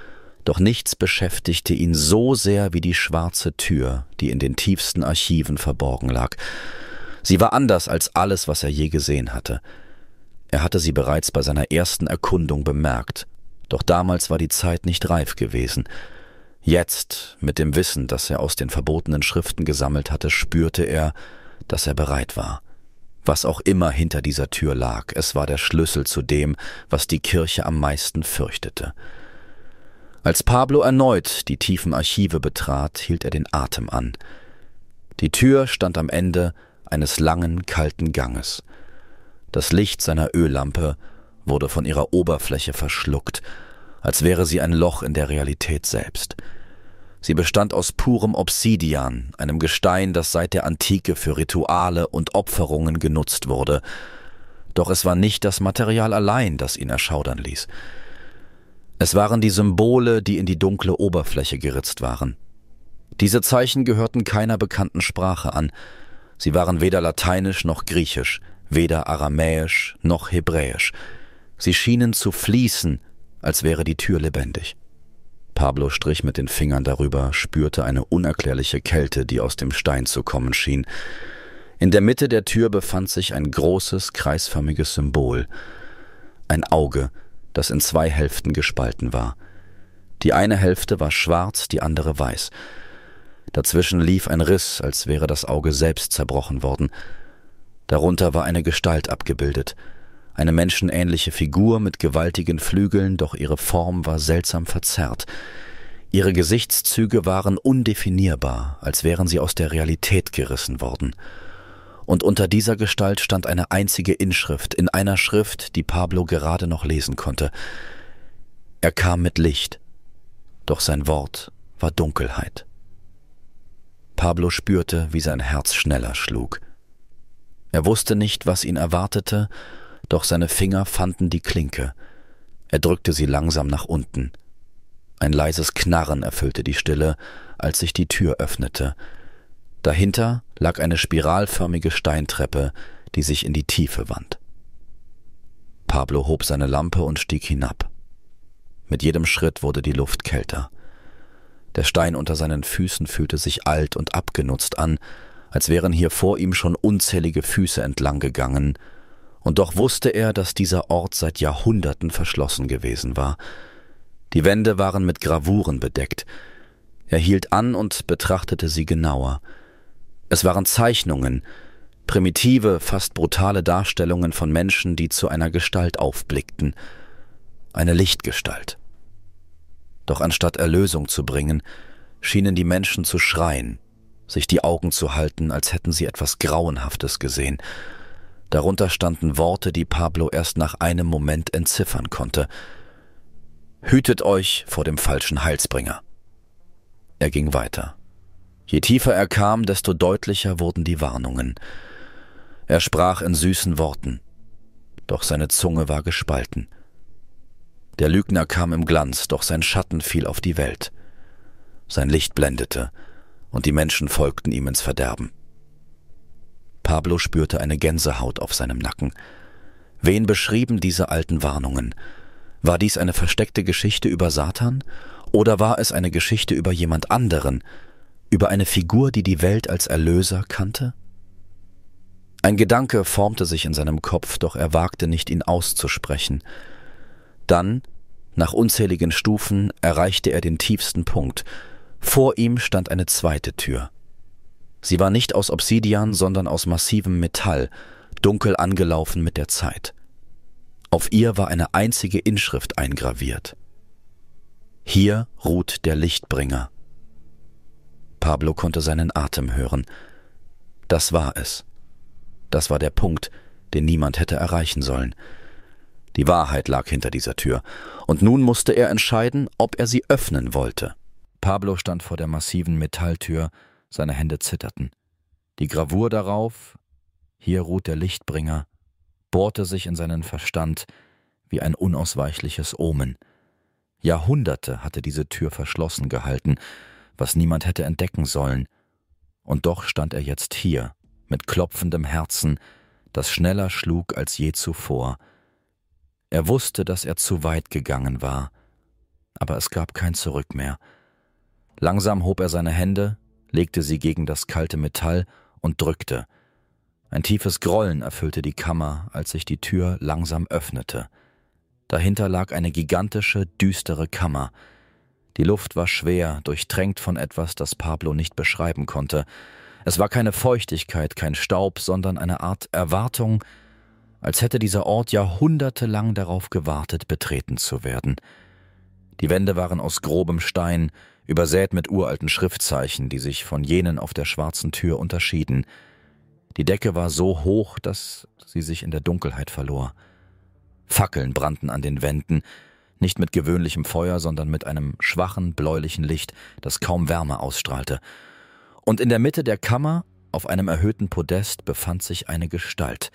[SPEAKER 1] Doch nichts beschäftigte ihn so sehr wie die schwarze Tür, die in den tiefsten Archiven verborgen lag. Sie war anders als alles, was er je gesehen hatte. Er hatte sie bereits bei seiner ersten Erkundung bemerkt, doch damals war die Zeit nicht reif gewesen. Jetzt, mit dem Wissen, das er aus den verbotenen Schriften gesammelt hatte, spürte er, dass er bereit war. Was auch immer hinter dieser Tür lag, es war der Schlüssel zu dem, was die Kirche am meisten fürchtete. Als Pablo erneut die tiefen Archive betrat, hielt er den Atem an. Die Tür stand am Ende eines langen, kalten Ganges. Das Licht seiner Öllampe wurde von ihrer Oberfläche verschluckt, als wäre sie ein Loch in der Realität selbst. Sie bestand aus purem Obsidian, einem Gestein, das seit der Antike für Rituale und Opferungen genutzt wurde. Doch es war nicht das Material allein, das ihn erschaudern ließ. Es waren die Symbole, die in die dunkle Oberfläche geritzt waren. Diese Zeichen gehörten keiner bekannten Sprache an. Sie waren weder lateinisch noch griechisch, weder aramäisch noch hebräisch. Sie schienen zu fließen, als wäre die Tür lebendig. Pablo strich mit den Fingern darüber, spürte eine unerklärliche Kälte, die aus dem Stein zu kommen schien. In der Mitte der Tür befand sich ein großes, kreisförmiges Symbol. Ein Auge, das in zwei Hälften gespalten war. Die eine Hälfte war schwarz, die andere weiß. Dazwischen lief ein Riss, als wäre das Auge selbst zerbrochen worden. Darunter war eine Gestalt abgebildet, eine menschenähnliche Figur mit gewaltigen Flügeln, doch ihre Form war seltsam verzerrt. Ihre Gesichtszüge waren undefinierbar, als wären sie aus der Realität gerissen worden. Und unter dieser Gestalt stand eine einzige Inschrift, in einer Schrift, die Pablo gerade noch lesen konnte. Er kam mit Licht, doch sein Wort war Dunkelheit. Pablo spürte, wie sein Herz schneller schlug. Er wusste nicht, was ihn erwartete, doch seine Finger fanden die Klinke. Er drückte sie langsam nach unten. Ein leises Knarren erfüllte die Stille, als sich die Tür öffnete. Dahinter lag eine spiralförmige Steintreppe, die sich in die Tiefe wand. Pablo hob seine Lampe und stieg hinab. Mit jedem Schritt wurde die Luft kälter. Der Stein unter seinen Füßen fühlte sich alt und abgenutzt an, als wären hier vor ihm schon unzählige Füße entlang gegangen, und doch wusste er, dass dieser Ort seit Jahrhunderten verschlossen gewesen war. Die Wände waren mit Gravuren bedeckt. Er hielt an und betrachtete sie genauer. Es waren Zeichnungen, primitive, fast brutale Darstellungen von Menschen, die zu einer Gestalt aufblickten, eine Lichtgestalt. Doch anstatt Erlösung zu bringen, schienen die Menschen zu schreien, sich die Augen zu halten, als hätten sie etwas Grauenhaftes gesehen. Darunter standen Worte, die Pablo erst nach einem Moment entziffern konnte. »Hütet euch vor dem falschen Heilsbringer.« Er ging weiter. Je tiefer er kam, desto deutlicher wurden die Warnungen. Er sprach in süßen Worten, doch seine Zunge war gespalten. Der Lügner kam im Glanz, doch sein Schatten fiel auf die Welt. Sein Licht blendete, und die Menschen folgten ihm ins Verderben. Pablo spürte eine Gänsehaut auf seinem Nacken. Wen beschrieben diese alten Warnungen? War dies eine versteckte Geschichte über Satan? Oder war es eine Geschichte über jemand anderen, über eine Figur, die die Welt als Erlöser kannte? Ein Gedanke formte sich in seinem Kopf, doch er wagte nicht, ihn auszusprechen. Dann, nach unzähligen Stufen, erreichte er den tiefsten Punkt. Vor ihm stand eine zweite Tür. Sie war nicht aus Obsidian, sondern aus massivem Metall, dunkel angelaufen mit der Zeit. Auf ihr war eine einzige Inschrift eingraviert. Hier ruht der Lichtbringer. Pablo konnte seinen Atem hören. Das war es. Das war der Punkt, den niemand hätte erreichen sollen. Die Wahrheit lag hinter dieser Tür, und nun musste er entscheiden, ob er sie öffnen wollte. Pablo stand vor der massiven Metalltür, seine Hände zitterten. Die Gravur darauf, hier ruht der Lichtbringer, bohrte sich in seinen Verstand wie ein unausweichliches Omen. Jahrhunderte hatte diese Tür verschlossen gehalten, was niemand hätte entdecken sollen. Und doch stand er jetzt hier, mit klopfendem Herzen, das schneller schlug als je zuvor. Er wusste, dass er zu weit gegangen war, aber es gab kein Zurück mehr. Langsam hob er seine Hände, legte sie gegen das kalte Metall und drückte. Ein tiefes Grollen erfüllte die Kammer, als sich die Tür langsam öffnete. Dahinter lag eine gigantische, düstere Kammer. Die Luft war schwer, durchtränkt von etwas, das Pablo nicht beschreiben konnte. Es war keine Feuchtigkeit, kein Staub, sondern eine Art Erwartung, als hätte dieser Ort jahrhundertelang darauf gewartet, betreten zu werden. Die Wände waren aus grobem Stein, übersät mit uralten Schriftzeichen, die sich von jenen auf der schwarzen Tür unterschieden. Die Decke war so hoch, dass sie sich in der Dunkelheit verlor. Fackeln brannten an den Wänden, nicht mit gewöhnlichem Feuer, sondern mit einem schwachen, bläulichen Licht, das kaum Wärme ausstrahlte. Und in der Mitte der Kammer, auf einem erhöhten Podest, befand sich eine Gestalt.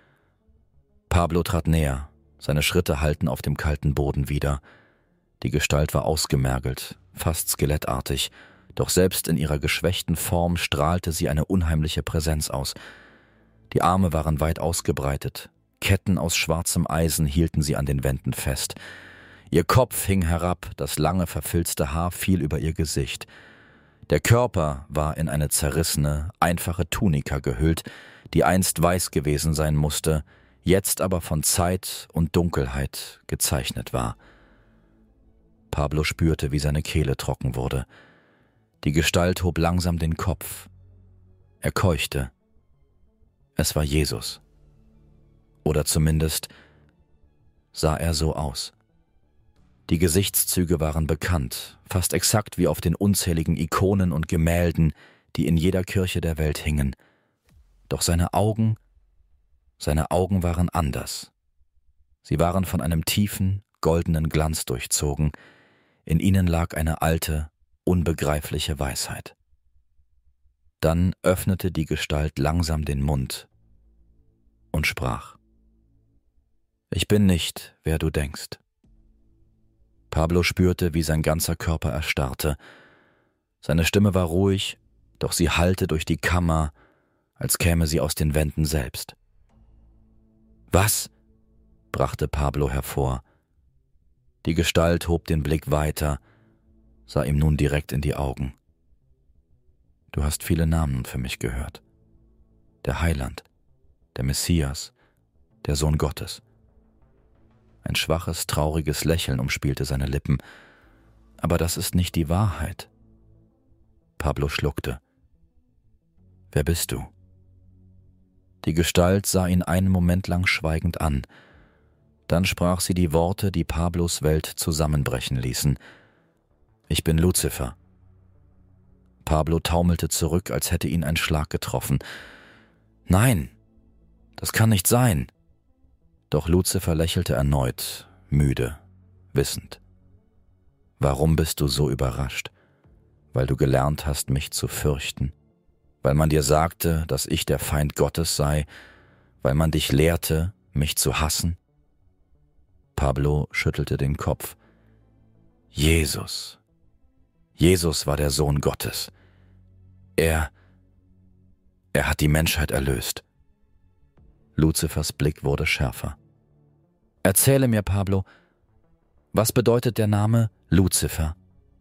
[SPEAKER 1] Pablo trat näher, seine Schritte hallten auf dem kalten Boden wider. Die Gestalt war ausgemergelt, fast skelettartig, doch selbst in ihrer geschwächten Form strahlte sie eine unheimliche Präsenz aus. Die Arme waren weit ausgebreitet, Ketten aus schwarzem Eisen hielten sie an den Wänden fest. Ihr Kopf hing herab, das lange, verfilzte Haar fiel über ihr Gesicht. Der Körper war in eine zerrissene, einfache Tunika gehüllt, die einst weiß gewesen sein musste, jetzt aber von Zeit und Dunkelheit gezeichnet war. Pablo spürte, wie seine Kehle trocken wurde. Die Gestalt hob langsam den Kopf. Er keuchte. Es war Jesus. Oder zumindest sah er so aus. Die Gesichtszüge waren bekannt, fast exakt wie auf den unzähligen Ikonen und Gemälden, die in jeder Kirche der Welt hingen. Doch seine Augen, seine Augen waren anders. Sie waren von einem tiefen, goldenen Glanz durchzogen. In ihnen lag eine alte, unbegreifliche Weisheit. Dann öffnete die Gestalt langsam den Mund und sprach: »Ich bin nicht, wer du denkst.« Pablo spürte, wie sein ganzer Körper erstarrte. Seine Stimme war ruhig, doch sie hallte durch die Kammer, als käme sie aus den Wänden selbst. »Was?« brachte Pablo hervor. Die Gestalt hob den Blick weiter, sah ihm nun direkt in die Augen. »Du hast viele Namen für mich gehört. Der Heiland, der Messias, der Sohn Gottes.« Ein schwaches, trauriges Lächeln umspielte seine Lippen. »Aber das ist nicht die Wahrheit.« Pablo schluckte. »Wer bist du?« Die Gestalt sah ihn einen Moment lang schweigend an. Dann sprach sie die Worte, die Pablos Welt zusammenbrechen ließen. »Ich bin Luzifer.« Pablo taumelte zurück, als hätte ihn ein Schlag getroffen. »Nein, das kann nicht sein!« Doch Luzifer lächelte erneut, müde, wissend. »Warum bist du so überrascht? Weil du gelernt hast, mich zu fürchten? Weil man dir sagte, dass ich der Feind Gottes sei? Weil man dich lehrte, mich zu hassen?« Pablo schüttelte den Kopf. Jesus. Jesus war der Sohn Gottes. Er, er hat die Menschheit erlöst. Luzifers Blick wurde schärfer. »Erzähle mir, Pablo, was bedeutet der Name Luzifer?«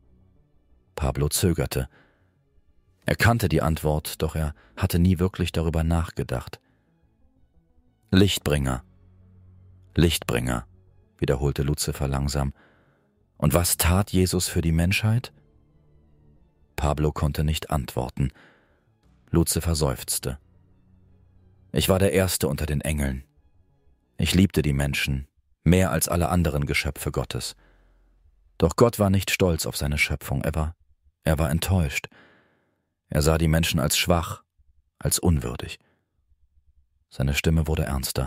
[SPEAKER 1] Pablo zögerte. Er kannte die Antwort, doch er hatte nie wirklich darüber nachgedacht. »Lichtbringer, Lichtbringer«, wiederholte Luzifer langsam. »Und was tat Jesus für die Menschheit?« Pablo konnte nicht antworten. Luzifer seufzte. »Ich war der Erste unter den Engeln. Ich liebte die Menschen, mehr als alle anderen Geschöpfe Gottes. Doch Gott war nicht stolz auf seine Schöpfung, er war, er war enttäuscht. Er sah die Menschen als schwach, als unwürdig.« Seine Stimme wurde ernster.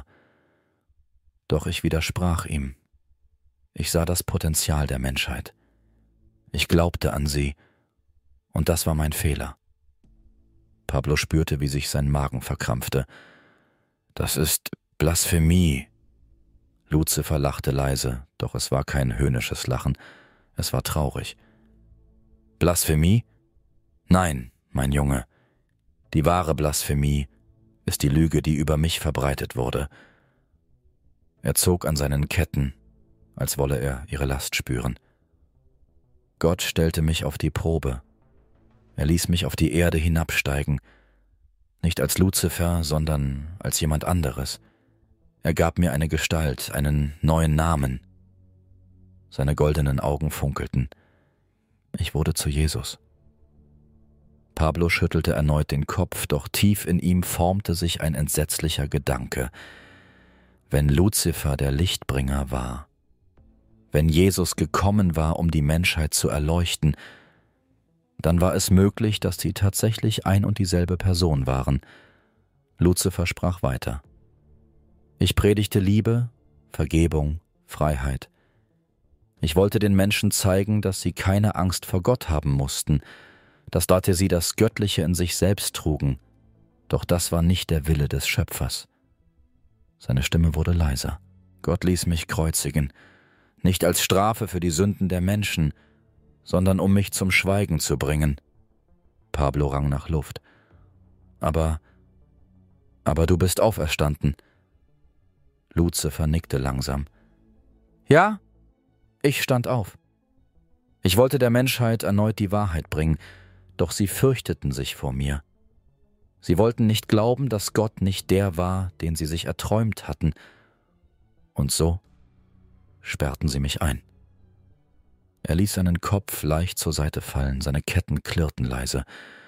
[SPEAKER 1] Doch ich widersprach ihm. Ich sah das Potenzial der Menschheit. Ich glaubte an sie, und das war mein Fehler. Pablo spürte, wie sich sein Magen verkrampfte. »Das ist Blasphemie.« Luzifer lachte leise, doch es war kein höhnisches Lachen, es war traurig. »Blasphemie? Nein, mein Junge. Die wahre Blasphemie ist die Lüge, die über mich verbreitet wurde.« Er zog an seinen Ketten, als wolle er ihre Last spüren. Gott stellte mich auf die Probe. Er ließ mich auf die Erde hinabsteigen, nicht als Luzifer, sondern als jemand anderes. Er gab mir eine Gestalt, einen neuen Namen. Seine goldenen Augen funkelten. Ich wurde zu Jesus. Pablo schüttelte erneut den Kopf, doch tief in ihm formte sich ein entsetzlicher Gedanke. Wenn Luzifer der Lichtbringer war, wenn Jesus gekommen war, um die Menschheit zu erleuchten, dann war es möglich, dass sie tatsächlich ein und dieselbe Person waren. Luzifer sprach weiter. Ich predigte Liebe, Vergebung, Freiheit. Ich wollte den Menschen zeigen, dass sie keine Angst vor Gott haben mussten, dass dort sie das Göttliche in sich selbst trugen, doch das war nicht der Wille des Schöpfers. Seine Stimme wurde leiser. Gott ließ mich kreuzigen, nicht als Strafe für die Sünden der Menschen, sondern um mich zum Schweigen zu bringen. Pablo rang nach Luft. Aber, aber du bist auferstanden. Luzifer nickte langsam. Ja, ich stand auf. Ich wollte der Menschheit erneut die Wahrheit bringen, doch sie fürchteten sich vor mir. Sie wollten nicht glauben, dass Gott nicht der war, den sie sich erträumt hatten. Und so sperrten sie mich ein. Er ließ seinen Kopf leicht zur Seite fallen, seine Ketten klirrten leise.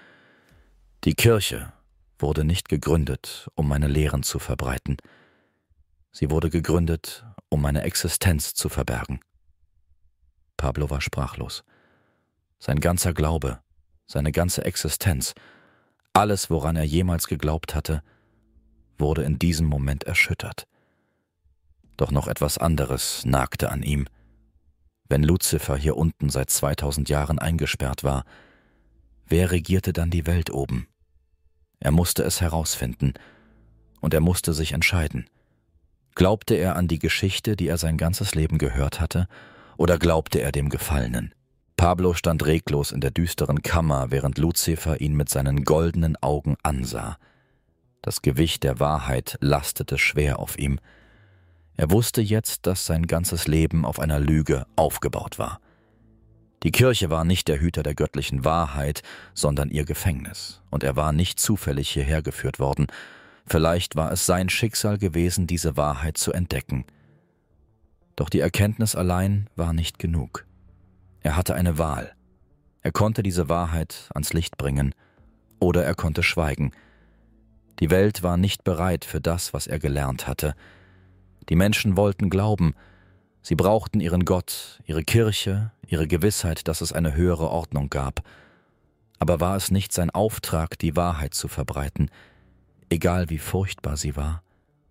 [SPEAKER 1] Die Kirche wurde nicht gegründet, um meine Lehren zu verbreiten. Sie wurde gegründet, um meine Existenz zu verbergen. Pablo war sprachlos. Sein ganzer Glaube, seine ganze Existenz, alles, woran er jemals geglaubt hatte, wurde in diesem Moment erschüttert. Doch noch etwas anderes nagte an ihm. Wenn Luzifer hier unten seit zweitausend Jahren eingesperrt war, wer regierte dann die Welt oben? Er musste es herausfinden, und er musste sich entscheiden. Glaubte er an die Geschichte, die er sein ganzes Leben gehört hatte, oder glaubte er dem Gefallenen? Pablo stand reglos in der düsteren Kammer, während Luzifer ihn mit seinen goldenen Augen ansah. Das Gewicht der Wahrheit lastete schwer auf ihm. Er wusste jetzt, dass sein ganzes Leben auf einer Lüge aufgebaut war. Die Kirche war nicht der Hüter der göttlichen Wahrheit, sondern ihr Gefängnis, und er war nicht zufällig hierher geführt worden. Vielleicht war es sein Schicksal gewesen, diese Wahrheit zu entdecken. Doch die Erkenntnis allein war nicht genug. Er hatte eine Wahl. Er konnte diese Wahrheit ans Licht bringen, oder er konnte schweigen. Die Welt war nicht bereit für das, was er gelernt hatte. Die Menschen wollten glauben. Sie brauchten ihren Gott, ihre Kirche, ihre Gewissheit, dass es eine höhere Ordnung gab. Aber war es nicht sein Auftrag, die Wahrheit zu verbreiten, egal wie furchtbar sie war?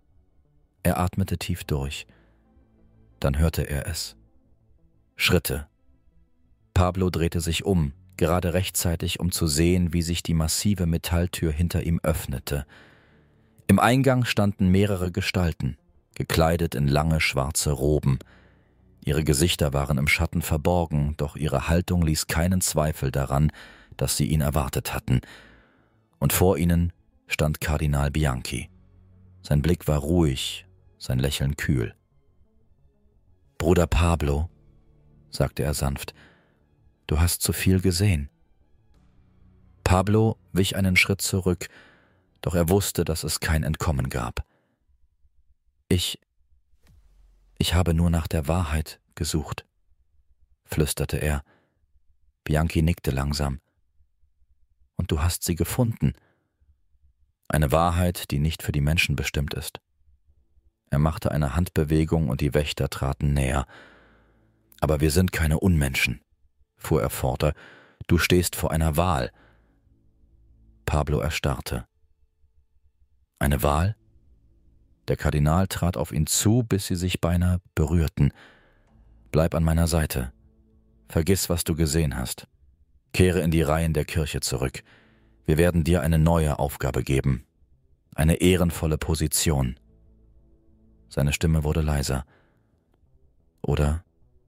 [SPEAKER 1] Er atmete tief durch. Dann hörte er es. Schritte. Pablo drehte sich um, gerade rechtzeitig, um zu sehen, wie sich die massive Metalltür hinter ihm öffnete. Im Eingang standen mehrere Gestalten, gekleidet in lange schwarze Roben. Ihre Gesichter waren im Schatten verborgen, doch ihre Haltung ließ keinen Zweifel daran, dass sie ihn erwartet hatten. Und vor ihnen stand Kardinal Bianchi. Sein Blick war ruhig, sein Lächeln kühl. »Bruder Pablo«, sagte er sanft, »du hast zu viel gesehen.« Pablo wich einen Schritt zurück, doch er wusste, dass es kein Entkommen gab. Ich, ich habe nur nach der Wahrheit gesucht«, flüsterte er. Bianchi nickte langsam. »Und du hast sie gefunden. Eine Wahrheit, die nicht für die Menschen bestimmt ist.« Er machte eine Handbewegung und die Wächter traten näher. »Aber wir sind keine Unmenschen«, fuhr er fort. »Du stehst vor einer Wahl.« Pablo erstarrte. »Eine Wahl?« Der Kardinal trat auf ihn zu, bis sie sich beinahe berührten. »Bleib an meiner Seite. Vergiss, was du gesehen hast. Kehre in die Reihen der Kirche zurück. Wir werden dir eine neue Aufgabe geben. Eine ehrenvolle Position.« Seine Stimme wurde leiser. »Oder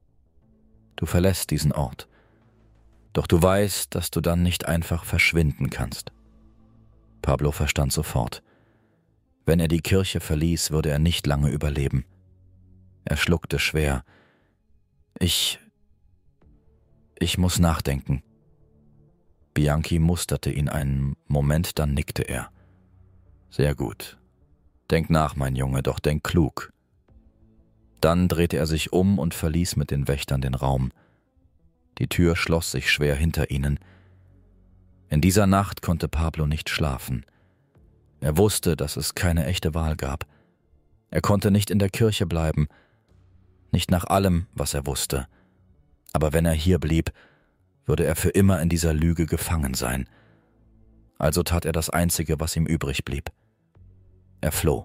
[SPEAKER 1] du verlässt diesen Ort. Doch du weißt, dass du dann nicht einfach verschwinden kannst.« Pablo verstand sofort. Wenn er die Kirche verließ, würde er nicht lange überleben. Er schluckte schwer. Ich... »Ich muss nachdenken.« Bianchi musterte ihn einen Moment, dann nickte er. »Sehr gut. Denk nach, mein Junge, doch denk klug.« Dann drehte er sich um und verließ mit den Wächtern den Raum. Die Tür schloss sich schwer hinter ihnen. In dieser Nacht konnte Pablo nicht schlafen. Er wusste, dass es keine echte Wahl gab. Er konnte nicht in der Kirche bleiben, nicht nach allem, was er wusste. Aber wenn er hier blieb, würde er für immer in dieser Lüge gefangen sein. Also tat er das Einzige, was ihm übrig blieb. Er floh.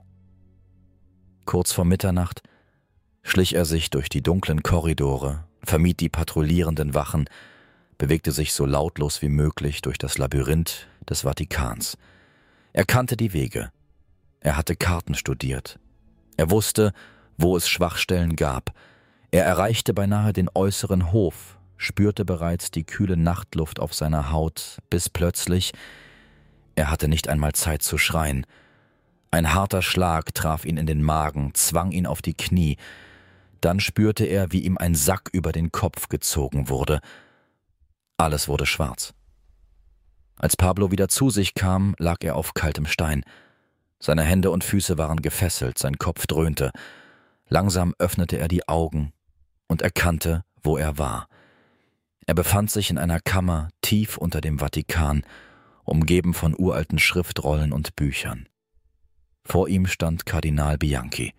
[SPEAKER 1] Kurz vor Mitternacht schlich er sich durch die dunklen Korridore, vermied die patrouillierenden Wachen, bewegte sich so lautlos wie möglich durch das Labyrinth des Vatikans. Er kannte die Wege. Er hatte Karten studiert. Er wusste, wo es Schwachstellen gab. Er erreichte beinahe den äußeren Hof, spürte bereits die kühle Nachtluft auf seiner Haut, bis plötzlich, er hatte nicht einmal Zeit zu schreien. Ein harter Schlag traf ihn in den Magen, zwang ihn auf die Knie. Dann spürte er, wie ihm ein Sack über den Kopf gezogen wurde. Alles wurde schwarz. Als Pablo wieder zu sich kam, lag er auf kaltem Stein. Seine Hände und Füße waren gefesselt, sein Kopf dröhnte. Langsam öffnete er die Augen und erkannte, wo er war. Er befand sich in einer Kammer tief unter dem Vatikan, umgeben von uralten Schriftrollen und Büchern. Vor ihm stand Kardinal Bianchi.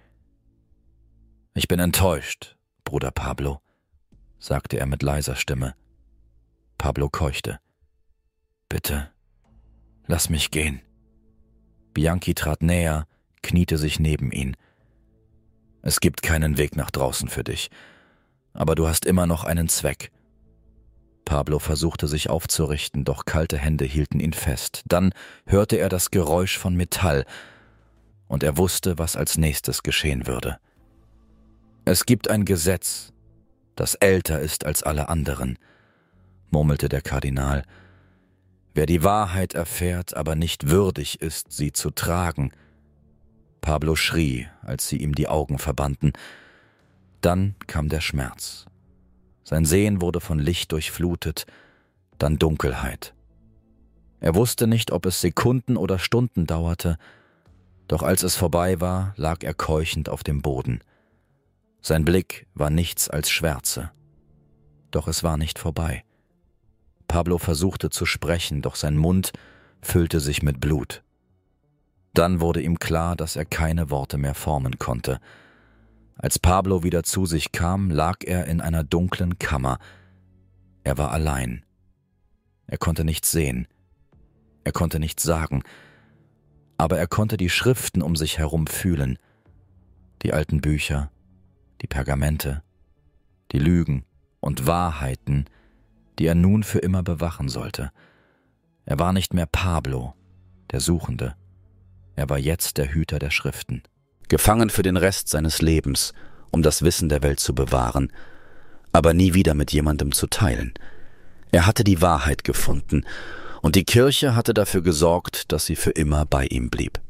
[SPEAKER 1] »Ich bin enttäuscht, Bruder Pablo«, sagte er mit leiser Stimme. Pablo keuchte. »Bitte, lass mich gehen.« Bianchi trat näher, kniete sich neben ihn. »Es gibt keinen Weg nach draußen für dich, aber du hast immer noch einen Zweck.« Pablo versuchte sich aufzurichten, doch kalte Hände hielten ihn fest. Dann hörte er das Geräusch von Metall, und er wusste, was als nächstes geschehen würde. »Es gibt ein Gesetz, das älter ist als alle anderen«, murmelte der Kardinal. »Wer die Wahrheit erfährt, aber nicht würdig ist, sie zu tragen.« Pablo schrie, als sie ihm die Augen verbanden. Dann kam der Schmerz. Sein Sehen wurde von Licht durchflutet, dann Dunkelheit. Er wusste nicht, ob es Sekunden oder Stunden dauerte, doch als es vorbei war, lag er keuchend auf dem Boden. Sein Blick war nichts als Schwärze. Doch es war nicht vorbei. Pablo versuchte zu sprechen, doch sein Mund füllte sich mit Blut. Dann wurde ihm klar, dass er keine Worte mehr formen konnte. Als Pablo wieder zu sich kam, lag er in einer dunklen Kammer. Er war allein. Er konnte nichts sehen. Er konnte nichts sagen. Aber er konnte die Schriften um sich herum fühlen. Die alten Bücher, die Pergamente, die Lügen und Wahrheiten, die er nun für immer bewachen sollte. Er war nicht mehr Pablo, der Suchende. Er war jetzt der Hüter der Schriften. Gefangen für den Rest seines Lebens, um das Wissen der Welt zu bewahren, aber nie wieder mit jemandem zu teilen. Er hatte die Wahrheit gefunden, und die Kirche hatte dafür gesorgt, dass sie für immer bei ihm blieb.